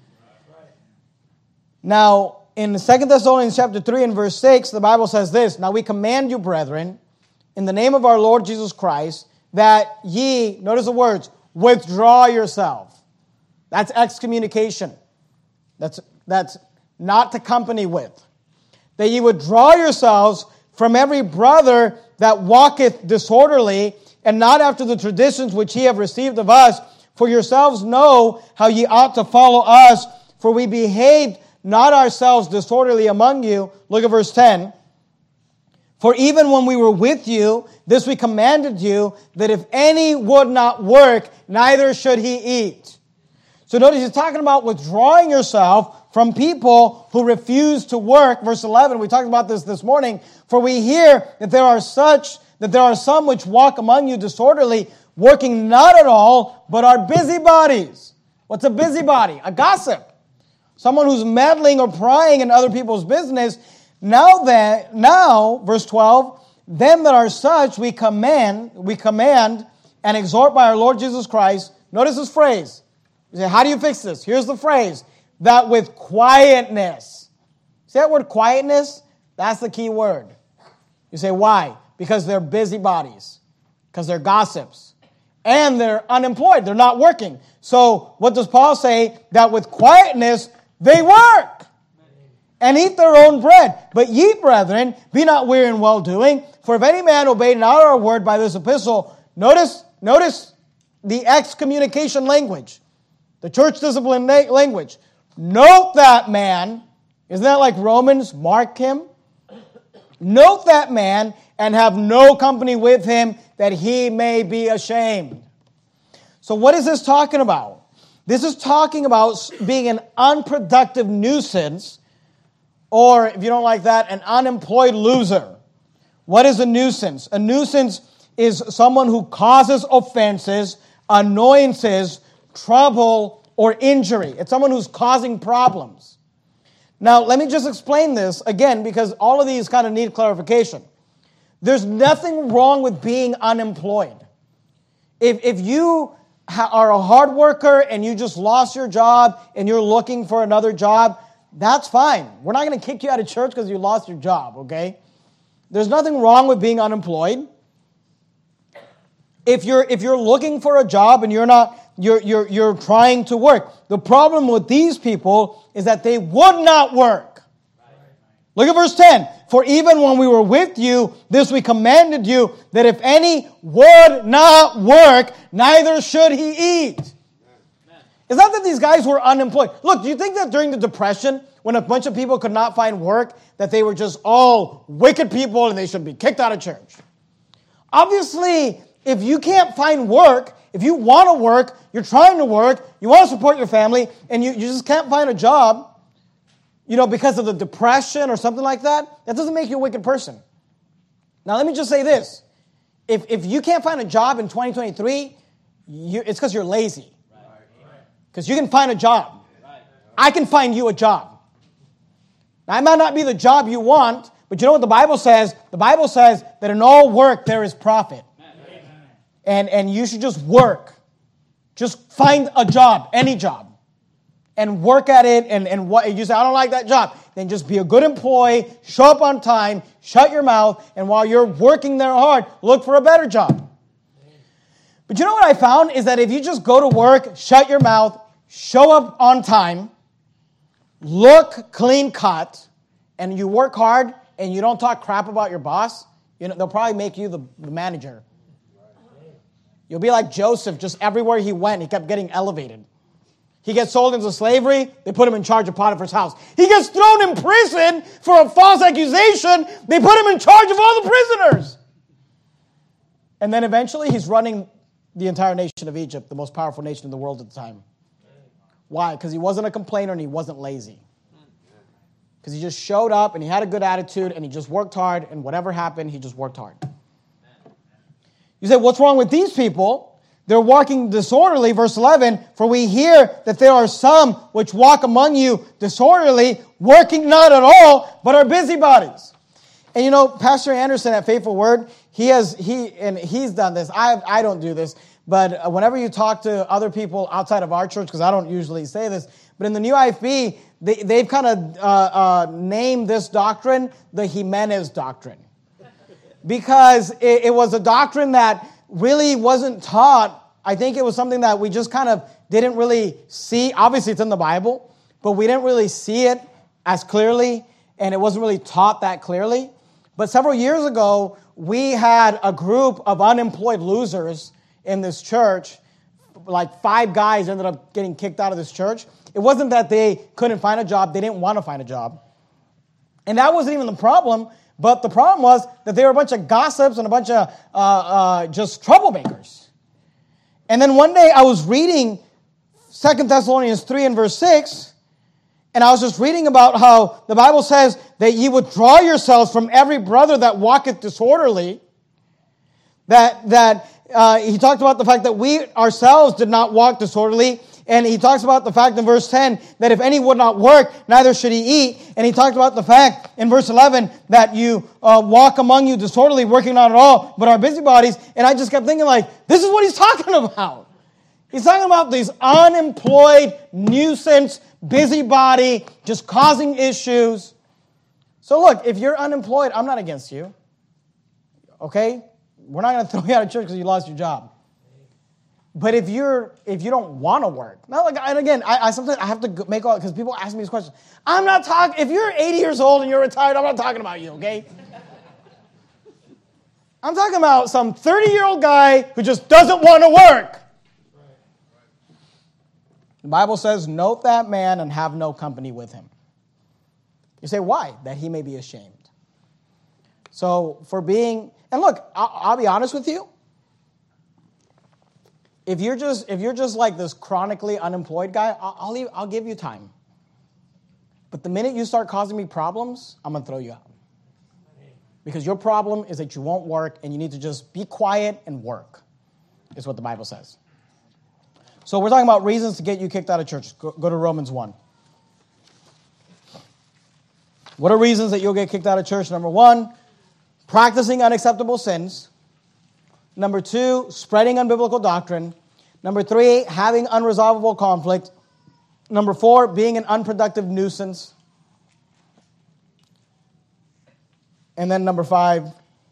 S2: Now, in 2 Thessalonians chapter 3 and verse 6, the Bible says this, Now we command you, brethren, in the name of our Lord Jesus Christ, that ye, notice the words, withdraw yourself. That's excommunication. That's not to company with. That ye withdraw yourselves from every brother that walketh disorderly, and not after the traditions which ye have received of us. For yourselves know how ye ought to follow us, for we behaved not ourselves disorderly among you. Look at verse 10. For even when we were with you, this we commanded you, that if any would not work, neither should he eat. So notice he's talking about withdrawing yourself from people who refuse to work. Verse 11, we talked about this morning. For we hear that there are some which walk among you disorderly, working not at all, but are busybodies. What's a busybody? A gossip. Someone who's meddling or prying in other people's business. Now, verse 12, them that are such we command and exhort by our Lord Jesus Christ. Notice this phrase. You say, how do you fix this? Here's the phrase. That with quietness. See that word quietness? That's the key word. You say, why? Because they're busybodies. Because they're gossips. And they're unemployed. They're not working. So what does Paul say? That with quietness they work. And eat their own bread. But ye, brethren, be not weary in well-doing. For if any man obey not our word by this epistle, notice the excommunication language. The church discipline language. Note that man. Isn't that like Romans? Mark him. Note that man and have no company with him, that he may be ashamed. So what is this talking about? This is talking about being an unproductive nuisance, or if you don't like that, an unemployed loser. What is a nuisance? A nuisance is someone who causes offenses, annoyances, trouble, or injury. It's someone who's causing problems. Now, let me just explain this again because all of these kind of need clarification. There's nothing wrong with being unemployed. If you are a hard worker and you just lost your job and you're looking for another job, that's fine. We're not going to kick you out of church because you lost your job, okay? There's nothing wrong with being unemployed. If you're looking for a job and you're trying to work, the problem with these people is that they would not work. Look at verse 10. For even when we were with you, this we commanded you, that if any would not work, neither should he eat. It's not that these guys were unemployed. Look, do you think that during the Depression, when a bunch of people could not find work, that they were just all wicked people and they should be kicked out of church? Obviously, if you can't find work, if you want to work, you're trying to work, you want to support your family, and you just can't find a job, because of the Depression or something like that, that doesn't make you a wicked person. Now, let me just say this. If you can't find a job in 2023, it's because you're lazy. Because you can find a job. I can find you a job. Now, it might not be the job you want, but you know what the Bible says? The Bible says that in all work there is profit. And you should just work. Just find a job, any job. And work at it, and what you say, I don't like that job. Then just be a good employee, show up on time, shut your mouth, and while you're working there hard, look for a better job. But you know what I found is that if you just go to work, shut your mouth, show up on time, look clean cut, and you work hard, and you don't talk crap about your boss, they'll probably make you the manager. You'll be like Joseph, just everywhere he went, he kept getting elevated. He gets sold into slavery, they put him in charge of Potiphar's house. He gets thrown in prison for a false accusation, they put him in charge of all the prisoners. And then eventually he's running the entire nation of Egypt, the most powerful nation in the world at the time. Why? Because he wasn't a complainer and he wasn't lazy. Because he just showed up and he had a good attitude and he just worked hard, and whatever happened, he just worked hard. You say, what's wrong with these people? They're walking disorderly, verse 11, for we hear that there are some which walk among you disorderly, working not at all, but are busybodies. And Pastor Anderson at Faithful Word, he's done this. I don't do this, but whenever you talk to other people outside of our church, because I don't usually say this, but in the New IFB, they've kind of named this doctrine the Jimenez doctrine. Because it was a doctrine that really wasn't taught. I think it was something that we just kind of didn't really see. Obviously, it's in the Bible, but we didn't really see it as clearly, and it wasn't really taught that clearly. But several years ago, we had a group of unemployed losers in this church. Like 5 guys ended up getting kicked out of this church. It wasn't that they couldn't find a job. They didn't want to find a job. And that wasn't even the problem. But the problem was that they were a bunch of gossips and a bunch of just troublemakers. And then one day I was reading 2 Thessalonians 3 and verse 6, and I was just reading about how the Bible says that ye withdraw yourselves from every brother that walketh disorderly. That he talked about the fact that we ourselves did not walk disorderly. And he talks about the fact in verse 10 that if any would not work, neither should he eat. And he talked about the fact in verse 11 that you walk among you disorderly, working not at all, but are busybodies. And I just kept thinking this is what he's talking about. He's talking about these unemployed, nuisance, busybody, just causing issues. So look, if you're unemployed, I'm not against you. Okay? We're not going to throw you out of church because you lost your job. But if you don't want to work, and again, I sometimes I have to make all, because people ask me these questions. I'm not talking, if you're 80 years old and you're retired, I'm not talking about you, okay? I'm talking about some 30-year-old guy who just doesn't want to work. The Bible says, note that man and have no company with him. You say, why? That he may be ashamed. So and look, I'll be honest with you. If you're just like this chronically unemployed guy, I'll give you time. But the minute you start causing me problems, I'm going to throw you out. Because your problem is that you won't work and you need to just be quiet and work, is what the Bible says. So we're talking about reasons to get you kicked out of church. Go to Romans 1. What are reasons that you'll get kicked out of church? Number 1, practicing unacceptable sins. Number 2, spreading unbiblical doctrine. Number 3, having unresolvable conflict. Number 4, being an unproductive nuisance. And then number 5,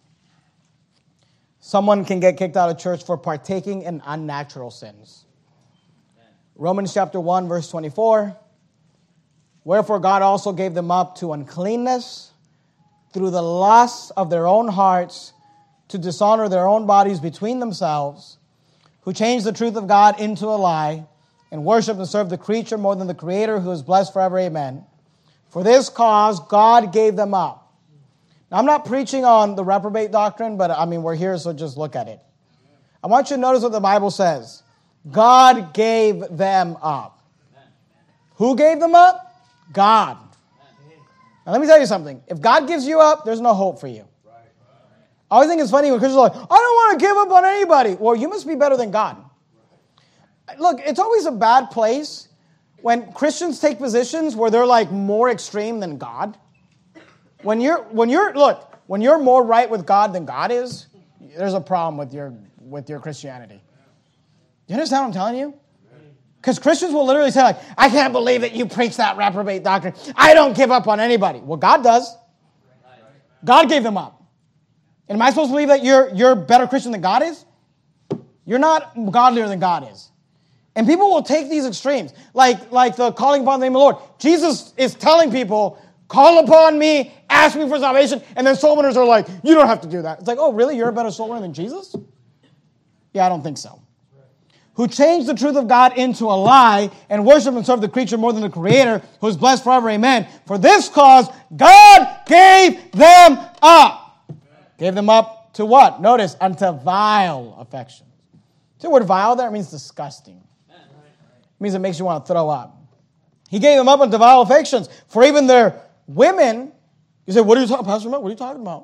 S2: someone can get kicked out of church for partaking in unnatural sins. Romans chapter 1, verse 24. Wherefore God also gave them up to uncleanness through the lusts of their own hearts, to dishonor their own bodies between themselves, who changed the truth of God into a lie, and worship and serve the creature more than the Creator, who is blessed forever. Amen. For this cause God gave them up. Now, I'm not preaching on the reprobate doctrine, but we're here, so just look at it. I want you to notice what the Bible says. God gave them up. Who gave them up? God. Now, let me tell you something. If God gives you up, there's no hope for you. I always think it's funny when Christians are like, I don't want to give up on anybody. Well, you must be better than God. Look, it's always a bad place when Christians take positions where they're like more extreme than God. When you're more right with God than God is, there's a problem with your Christianity. You understand what I'm telling you? Because Christians will literally say, like, I can't believe that you preach that reprobate doctrine. I don't give up on anybody. Well, God does. God gave them up. And am I supposed to believe that you're a better Christian than God is? You're not godlier than God is. And people will take these extremes, like the calling upon the name of the Lord. Jesus is telling people, call upon me, ask me for salvation, and then soul winners are like, you don't have to do that. It's like, oh, really? You're a better soul winner than Jesus? Yeah, I don't think so. Who changed the truth of God into a lie and worship and serve the creature more than the Creator, who is blessed forever. Amen. For this cause, God gave them up. Gave them up to what? Notice, unto vile affections. See the word vile there? It means disgusting. It means it makes you want to throw up. He gave them up unto vile affections. For even their women, you say, what are you talking about, Pastor Matt? What are you talking about?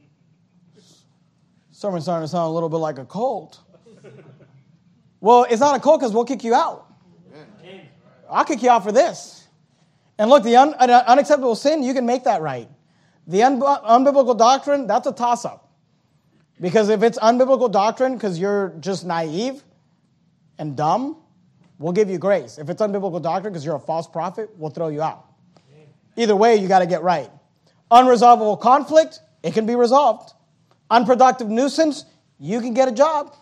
S2: Sermon's starting to sound a little bit like a cult. Well, it's not a cult because we'll kick you out. I'll kick you out for this. And look, the unacceptable sin, you can make that right. The unbiblical doctrine, that's a toss-up. Because if it's unbiblical doctrine because you're just naive and dumb, we'll give you grace. If it's unbiblical doctrine because you're a false prophet, we'll throw you out. Either way, you got to get right. Unresolvable conflict, it can be resolved. Unproductive nuisance, you can get a job.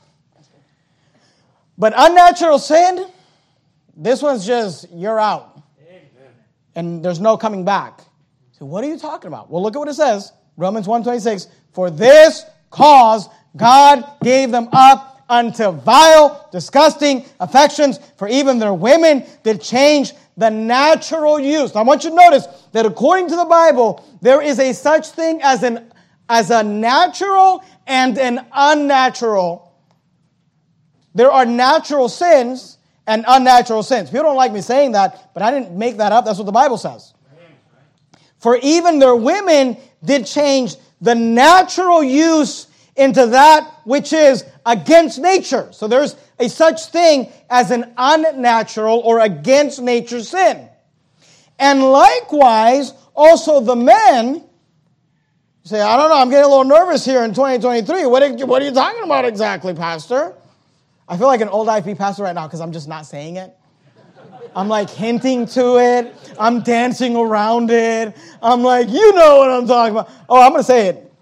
S2: But unnatural sin, this one's just, you're out. And there's no coming back. So what are you talking about? Well, look at what it says. Romans 1:26. For this cause God gave them up unto vile, disgusting affections, for even their women did change the natural use. Now, I want you to notice that according to the Bible, there is a such thing as a natural and an unnatural. There are natural sins and unnatural sins. People don't like me saying that, but I didn't make that up. That's what the Bible says. For even their women did change the natural use into that which is against nature. So there's a such thing as an unnatural or against nature sin. And likewise, also the men, you say, I don't know, I'm getting a little nervous here in 2023. What are you talking about exactly, Pastor? I feel like an old IFB pastor right now because I'm just not saying it. I'm like hinting to it. I'm dancing around it. I'm like, you know what I'm talking about. Oh, I'm going to say it.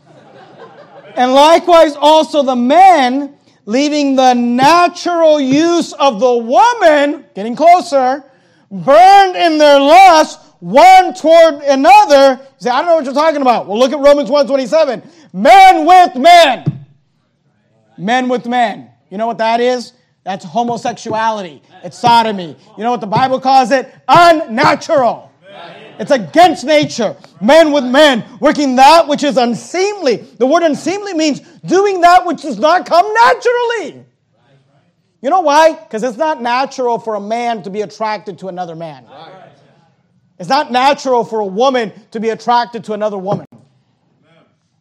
S2: And likewise also the men, leaving the natural use of the woman, getting closer, burned in their lust one toward another. You say, I don't know what you're talking about. Well, look at Romans 1:27. Men with men. Men with men. You know what that is? That's homosexuality. It's sodomy. You know what the Bible calls it? Unnatural. It's against nature. Men with men, working that which is unseemly. The word unseemly means doing that which does not come naturally. You know why? Because it's not natural for a man to be attracted to another man. It's not natural for a woman to be attracted to another woman.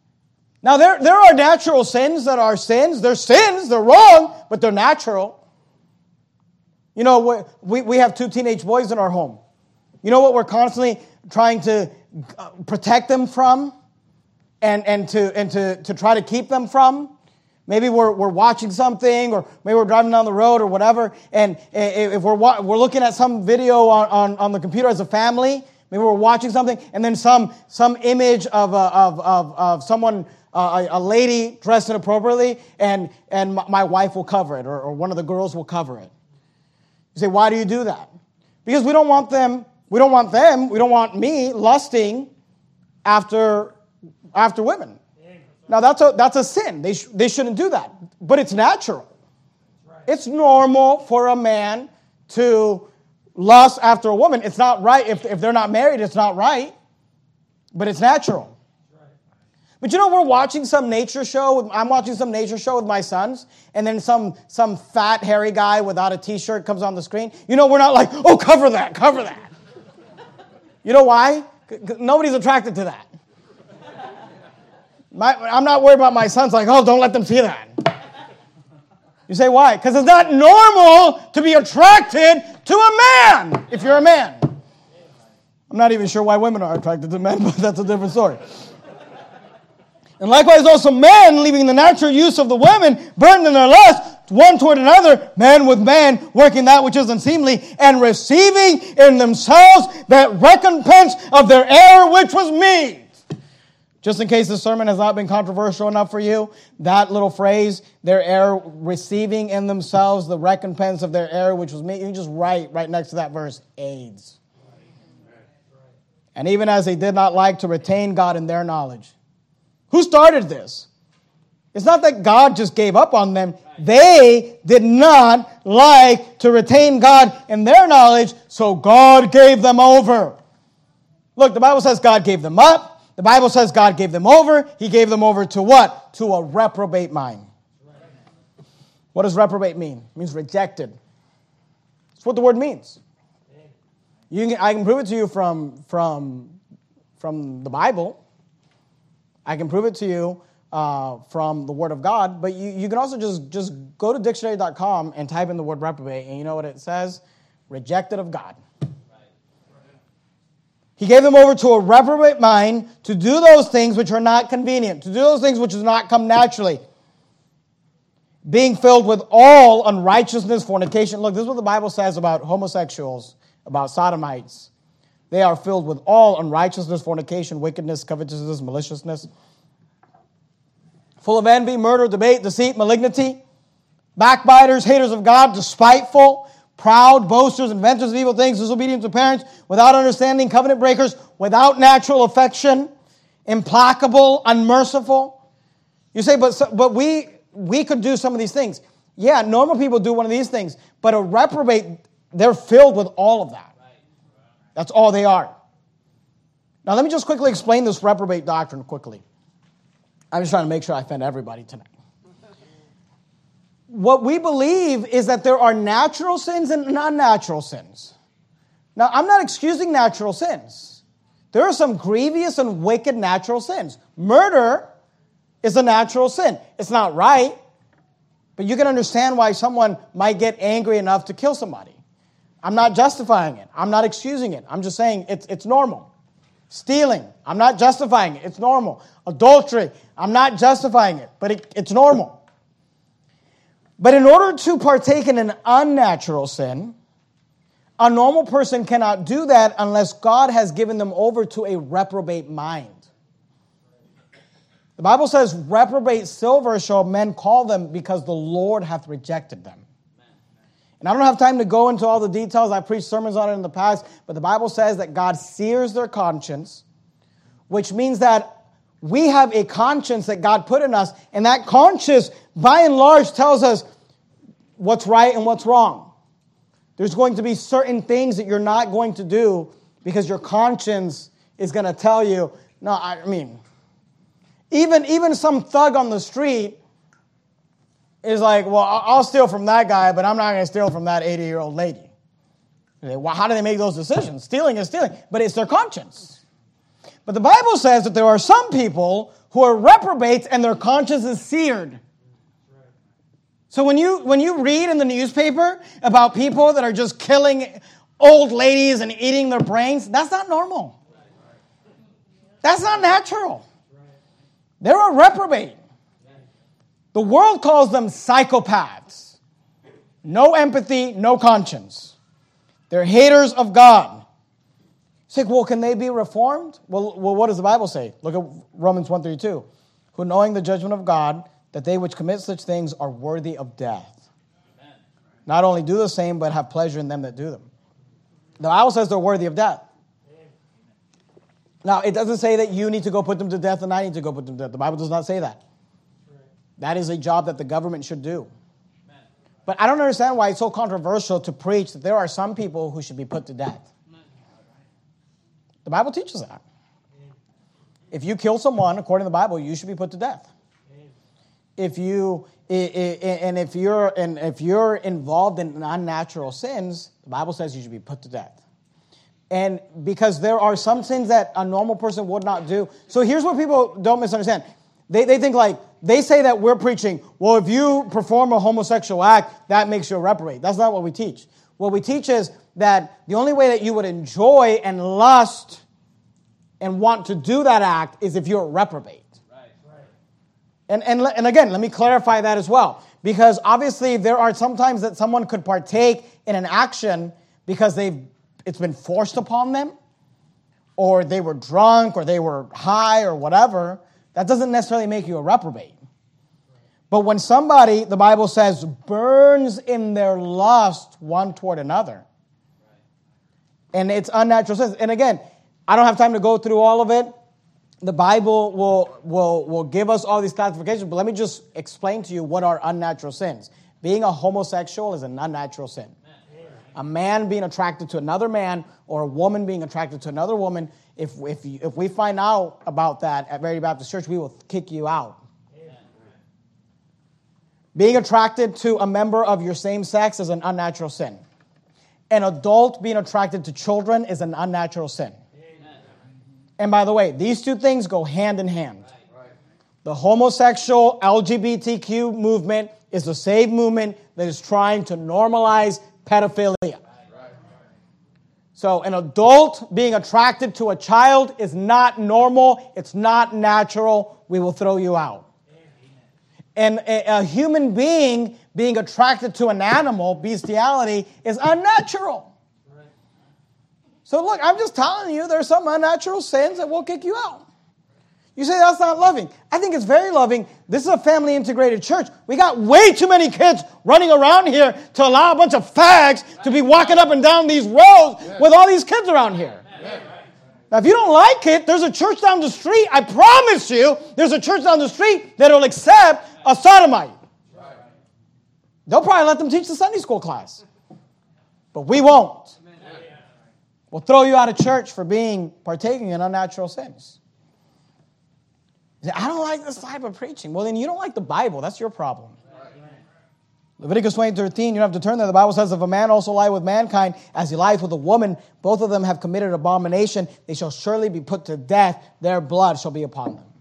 S2: Now, there are natural sins that are sins. They're sins, they're wrong, but they're natural. You know, we have 2 teenage boys in our home. You know what we're constantly trying to protect them from and to try to keep them from? Maybe we're watching something, or maybe we're driving down the road or whatever, and if we're looking at some video on the computer as a family, maybe we're watching something, and then some image of someone, a lady dressed inappropriately, and my wife will cover it, or one of the girls will cover it. You say, why do you do that? Because we don't want them, we don't want me lusting after women. Now that's a sin. They shouldn't do that. But it's natural. It's normal for a man to lust after a woman. It's not right. If they're not married, it's not right. But it's natural. But you know, we're watching some nature show. I'm watching some nature show with my sons, and then some fat, hairy guy without a T-shirt comes on the screen. You know, we're not like, oh, cover that. You know why? Nobody's attracted to that. I'm not worried about my sons like, oh, don't let them see that. You say, why? Because it's not normal to be attracted to a man if you're a man. I'm not even sure why women are attracted to men, but that's a different story. And likewise also men, leaving the natural use of the women, burdened in their lust, one toward another, man with man, working that which is unseemly, and receiving in themselves that recompense of their error which was meet. Just in case this sermon has not been controversial enough for you, that little phrase, their error, receiving in themselves the recompense of their error which was meet, you can just write right next to that verse, AIDS. And even as they did not like to retain God in their knowledge. Who started this? It's not that God just gave up on them. They did not like to retain God in their knowledge, so God gave them over. Look, the Bible says God gave them up. The Bible says God gave them over. He gave them over to what? To a reprobate mind. What does reprobate mean? It means rejected. That's what the word means. I can prove it to you from the Bible. I can prove it to you from the Word of God, but you can also just go to dictionary.com and type in the word reprobate, and you know what it says? Rejected of God. He gave them over to a reprobate mind to do those things which are not convenient, to do those things which do not come naturally. Being filled with all unrighteousness, fornication. Look, this is what the Bible says about homosexuals, about sodomites. They are filled with all unrighteousness, fornication, wickedness, covetousness, maliciousness. Full of envy, murder, debate, deceit, malignity. Backbiters, haters of God, despiteful, proud, boasters, inventors of evil things, disobedient to parents, without understanding, covenant breakers, without natural affection, implacable, unmerciful. You say, but we could do some of these things. Yeah, normal people do one of these things, but a reprobate, they're filled with all of that. That's all they are. Now, let me just quickly explain this reprobate doctrine quickly. I'm just trying to make sure I offend everybody tonight. What we believe is that there are natural sins and non-natural sins. Now, I'm not excusing natural sins. There are some grievous and wicked natural sins. Murder is a natural sin. It's not right, but you can understand why someone might get angry enough to kill somebody. I'm not justifying it. I'm not excusing it. I'm just saying it's normal. Stealing, I'm not justifying it. It's normal. Adultery, I'm not justifying it, but it's normal. But in order to partake in an unnatural sin, a normal person cannot do that unless God has given them over to a reprobate mind. The Bible says, reprobate silver shall men call them because the Lord hath rejected them. And I don't have time to go into all the details. I preached sermons on it in the past. But the Bible says that God sears their conscience, which means that we have a conscience that God put in us. And that conscience, by and large, tells us what's right and what's wrong. There's going to be certain things that you're not going to do because your conscience is going to tell you, no, I mean, even some thug on the street is like, well, I'll steal from that guy, but I'm not going to steal from that 80-year-old lady. Well, how do they make those decisions? Stealing is stealing, but it's their conscience. But the Bible says that there are some people who are reprobates and their conscience is seared. So when you read in the newspaper about people that are just killing old ladies and eating their brains, that's not normal. That's not natural. They're a reprobate. The world calls them psychopaths. No empathy, no conscience. They're haters of God. It's like, well, can they be reformed? Well, what does the Bible say? Look at Romans 1:32. Who knowing the judgment of God, that they which commit such things are worthy of death. Amen. Not only do the same, but have pleasure in them that do them. The Bible says they're worthy of death. Amen. Now, it doesn't say that you need to go put them to death and I need to go put them to death. The Bible does not say that. Right. That is a job that the government should do. Amen. But I don't understand why it's so controversial to preach that there are some people who should be put to death. Amen. The Bible teaches that. Amen. If you kill someone, according to the Bible, you should be put to death. If you're involved in unnatural sins, the Bible says you should be put to death. And because there are some sins that a normal person would not do. So here's what people don't misunderstand. They think like, they say that we're preaching, well, if you perform a homosexual act, that makes you a reprobate. That's not what we teach. What we teach is that the only way that you would enjoy and lust and want to do that act is if you're a reprobate. And again, let me clarify that as well. Because obviously there are some times that someone could partake in an action because it's been forced upon them, or they were drunk, or they were high, or whatever. That doesn't necessarily make you a reprobate. But when somebody, the Bible says, burns in their lust one toward another, and it's unnatural sins. And again, I don't have time to go through all of it. The Bible will give us all these classifications, but let me just explain to you what are unnatural sins. Being a homosexual is an unnatural sin. A man being attracted to another man, or a woman being attracted to another woman, if we find out about that at Verity Baptist Church, we will kick you out. Being attracted to a member of your same sex is an unnatural sin. An adult being attracted to children is an unnatural sin. And by the way, these two things go hand in hand. The homosexual LGBTQ movement is the same movement that is trying to normalize pedophilia. So an adult being attracted to a child is not normal. It's not natural. We will throw you out. And a human being attracted to an animal, bestiality, is unnatural. So look, I'm just telling you, there's some unnatural sins that will kick you out. You say that's not loving. I think it's very loving. This is a family integrated church. We got way too many kids running around here to allow a bunch of fags to be walking up and down these roads with all these kids around here. Now, if you don't like it, there's a church down the street. I promise you, there's a church down the street that will accept a sodomite. They'll probably let them teach the Sunday school class. But we won't. We'll throw you out of church for partaking in unnatural sins. You say, I don't like this type of preaching. Well, then you don't like the Bible. That's your problem. Leviticus 20:13, you don't have to turn there. The Bible says, if a man also lie with mankind as he lieth with a woman, both of them have committed abomination. They shall surely be put to death. Their blood shall be upon them.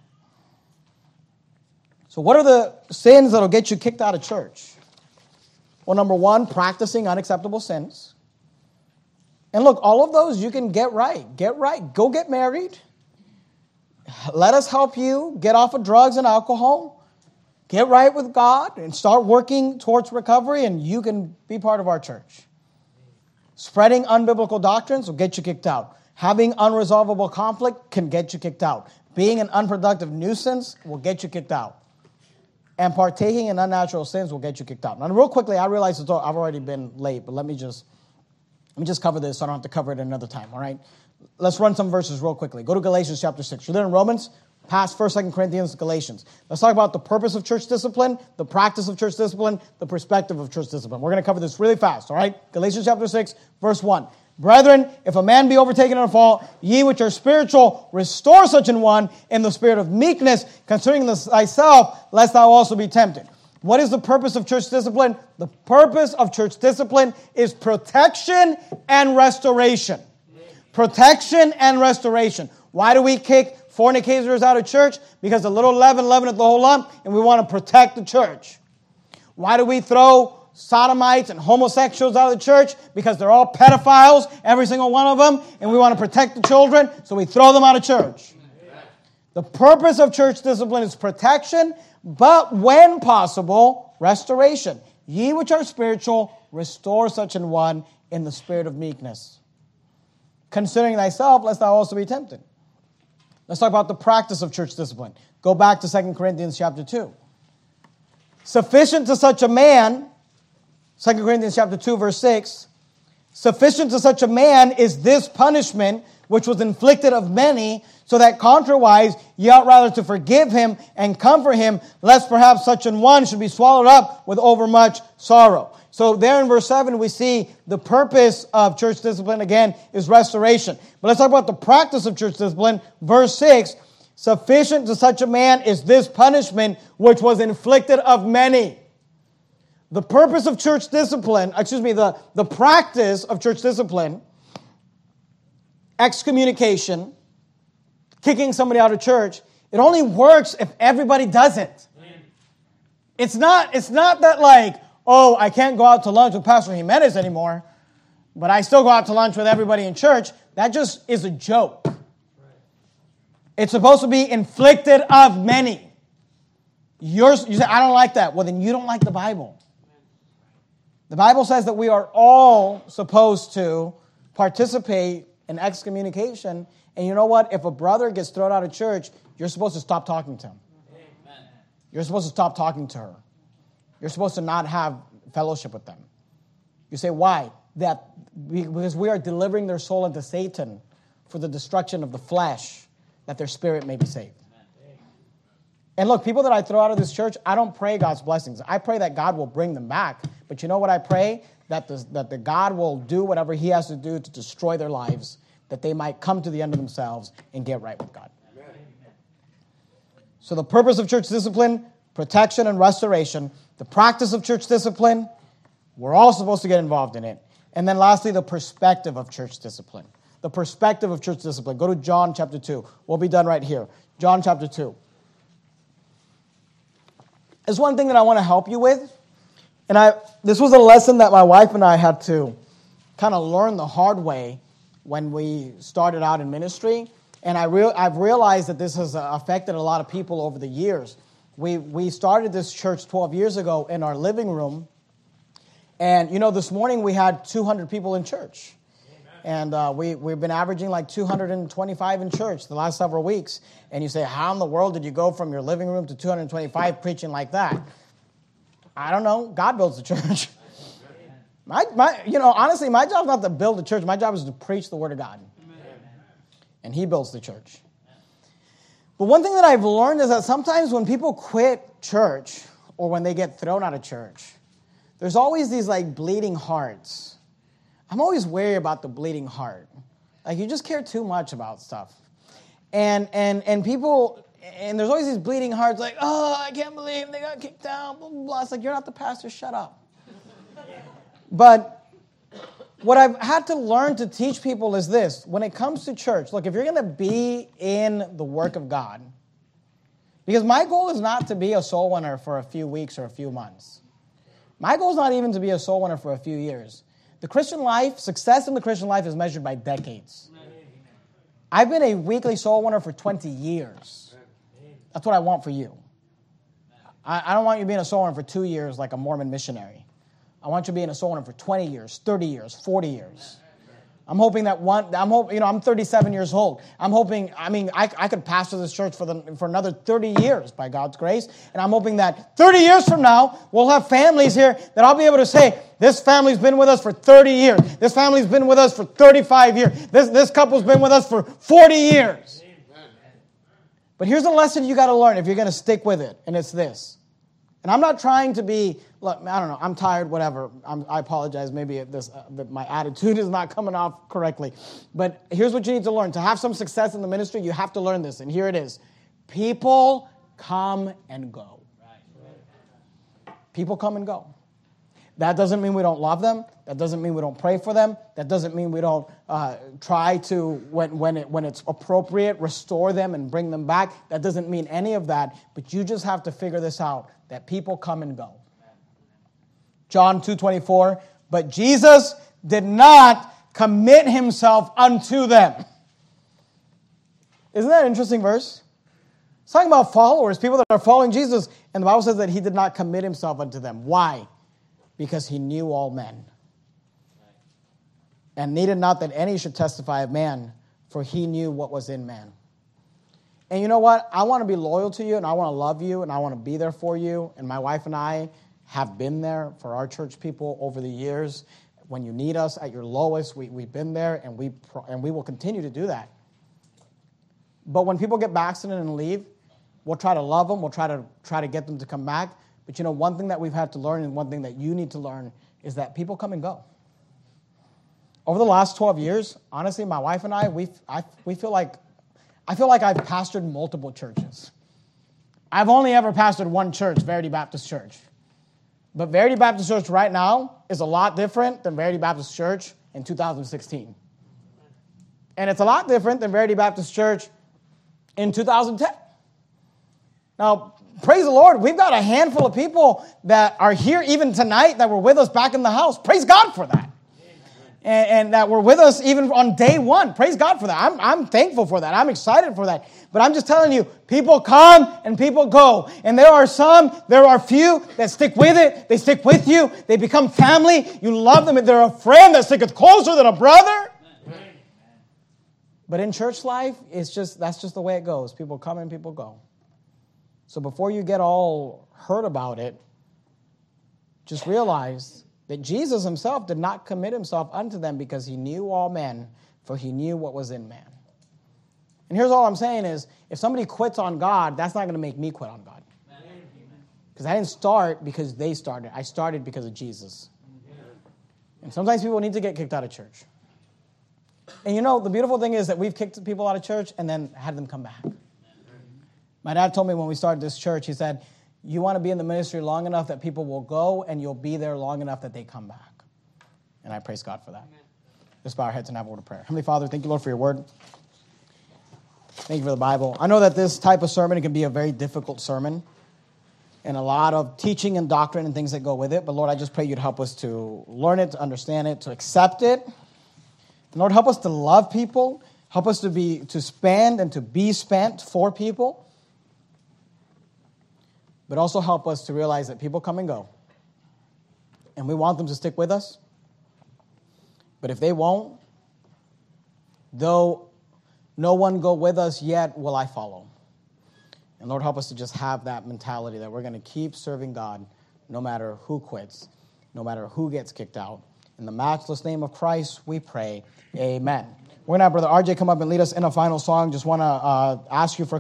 S2: So what are the sins that will get you kicked out of church? Well, number one, practicing unacceptable sins. And look, all of those you can get right. Get right. Go get married. Let us help you get off of drugs and alcohol. Get right with God and start working towards recovery, and you can be part of our church. Spreading unbiblical doctrines will get you kicked out. Having unresolvable conflict can get you kicked out. Being an unproductive nuisance will get you kicked out. And partaking in unnatural sins will get you kicked out. Now, real quickly, I realize I've already been late, but let me just cover this so I don't have to cover it another time, all right? Let's run some verses real quickly. Go to Galatians chapter 6. You're there in Romans, past 1st, 2nd Corinthians, Galatians. Let's talk about the purpose of church discipline, the practice of church discipline, the perspective of church discipline. We're going to cover this really fast, all right? Galatians chapter 6, verse 1. Brethren, if a man be overtaken in a fault, ye which are spiritual, restore such an one in the spirit of meekness, concerning thyself, lest thou also be tempted. What is the purpose of church discipline? The purpose of church discipline is protection and restoration. Protection and restoration. Why do we kick fornicators out of church? Because a little leaven leaveneth the whole lump, and we want to protect the church. Why do we throw sodomites and homosexuals out of the church? Because they're all pedophiles, every single one of them, and we want to protect the children, so we throw them out of church. The purpose of church discipline is protection, but when possible, restoration. Ye which are spiritual, restore such an one in the spirit of meekness. Considering thyself, lest thou also be tempted. Let's talk about the practice of church discipline. Go back to 2 Corinthians chapter 2. Sufficient to such a man, 2 Corinthians chapter 2, verse 6, sufficient to such a man is this punishment which was inflicted of many, so that contrariwise ye ought rather to forgive him and comfort him, lest perhaps such an one should be swallowed up with overmuch sorrow. So there in verse 7 we see the purpose of church discipline again is restoration. But let's talk about the practice of church discipline. Verse 6, sufficient to such a man is this punishment which was inflicted of many. The purpose of church discipline, the practice of church discipline, excommunication, kicking somebody out of church, it only works if everybody does it. It's not that like, oh, I can't go out to lunch with Pastor Jimenez anymore, but I still go out to lunch with everybody in church. That just is a joke. It's supposed to be inflicted of many. You say, I don't like that. Well, then you don't like the Bible. The Bible says that we are all supposed to participate in excommunication. And you know what? If a brother gets thrown out of church, you're supposed to stop talking to him. Amen. You're supposed to stop talking to her. You're supposed to not have fellowship with them. You say, why? Because we are delivering their soul into Satan for the destruction of the flesh, that their spirit may be saved. And look, people that I throw out of this church, I don't pray God's blessings. I pray that God will bring them back. But you know what I pray? That the God will do whatever he has to do to destroy their lives, that they might come to the end of themselves and get right with God. Amen. So the purpose of church discipline, protection and restoration. The practice of church discipline, we're all supposed to get involved in it. And then lastly, the perspective of church discipline. The perspective of church discipline. Go to John chapter 2. We'll be done right here. John chapter 2. There's one thing that I want to help you with. And this was a lesson that my wife and I had to kind of learn the hard way when we started out in ministry. And I've realized that this has affected a lot of people over the years. We started this church 12 years ago in our living room. And, this morning we had 200 people in church. And we've been averaging like 225 in church the last several weeks. And you say, how in the world did you go from your living room to 225 preaching like that? I don't know. God builds the church. Honestly, my job is not to build the church. My job is to preach the word of God. And he builds the church. But one thing that I've learned is that sometimes when people quit church or when they get thrown out of church, there's always these like bleeding hearts. I'm always wary about the bleeding heart. Like you just care too much about stuff. And people, and there's always these bleeding hearts like, oh, I can't believe they got kicked out, blah, blah, blah. It's like, you're not the pastor, shut up. But what I've had to learn to teach people is this. When it comes to church, look, if you're going to be in the work of God, because my goal is not to be a soul winner for a few weeks or a few months. My goal is not even to be a soul winner for a few years. The Christian life, success in the Christian life is measured by decades. I've been a weekly soul winner for 20 years. That's what I want for you. I don't want you being a soul winner for 2 years like a Mormon missionary. I want you being a soul winner for 20 years, 30 years, 40 years. I'm hoping that I'm 37 years old. I could pastor this church for another 30 years by God's grace. And I'm hoping that 30 years from now, we'll have families here that I'll be able to say, this family's been with us for 30 years. This family's been with us for 35 years. This couple's been with us for 40 years. But here's a lesson you got to learn if you're going to stick with it. And it's this. And I'm not trying to be, look, I don't know, I'm tired, whatever. I apologize. Maybe my attitude is not coming off correctly. But here's what you need to learn. To have some success in the ministry, you have to learn this. And here it is. People come and go. People come and go. That doesn't mean we don't love them. That doesn't mean we don't pray for them. That doesn't mean we don't try to, when it's appropriate, restore them and bring them back. That doesn't mean any of that. But you just have to figure this out, that people come and go. John 2:24, but Jesus did not commit himself unto them. Isn't that an interesting verse? It's talking about followers, people that are following Jesus. And the Bible says that he did not commit himself unto them. Why? Because he knew all men. And needed not that any should testify of man, for he knew what was in man. And you know what? I want to be loyal to you, and I want to love you, and I want to be there for you. And my wife and I have been there for our church people over the years. When you need us at your lowest, we've been there, and we will continue to do that. But when people get backslidden and leave, we'll try to love them. We'll try to get them to come back. But you know, one thing that we've had to learn, and one thing that you need to learn, is that people come and go. Over the last 12 years, honestly, my wife and I feel like I've pastored multiple churches. I've only ever pastored one church, Verity Baptist Church. But Verity Baptist Church right now is a lot different than Verity Baptist Church in 2016. And it's a lot different than Verity Baptist Church in 2010. Now, praise the Lord, we've got a handful of people that are here even tonight that were with us back in the house. Praise God for that. And that were with us even on day one. Praise God for that. I'm thankful for that. I'm excited for that. But I'm just telling you, people come and people go. And there are few that stick with it. They stick with you. They become family. You love them. They're a friend that sticketh closer than a brother. But in church life, that's just the way it goes. People come and people go. So before you get all hurt about it, just realize that Jesus himself did not commit himself unto them because he knew all men, for he knew what was in man. And here's all I'm saying is, if somebody quits on God, that's not going to make me quit on God. Because I didn't start because they started. I started because of Jesus. And sometimes people need to get kicked out of church. And you know, the beautiful thing is that we've kicked people out of church and then had them come back. My dad told me when we started this church, he said, you want to be in the ministry long enough that people will go, and you'll be there long enough that they come back. And I praise God for that. Amen. Let's bow our heads and have a word of prayer. Heavenly Father, thank you, Lord, for your word. Thank you for the Bible. I know that this type of sermon can be a very difficult sermon, and a lot of teaching and doctrine and things that go with it. But Lord, I just pray you'd help us to learn it, to understand it, to accept it. And Lord, help us to love people. Help us to spend and to be spent for people. But also help us to realize that people come and go. And we want them to stick with us. But if they won't, though no one go with us yet, will I follow. And Lord, help us to just have that mentality that we're going to keep serving God no matter who quits, no matter who gets kicked out. In the matchless name of Christ, we pray. Amen. We're going to have Brother RJ come up and lead us in a final song. Just want to ask you for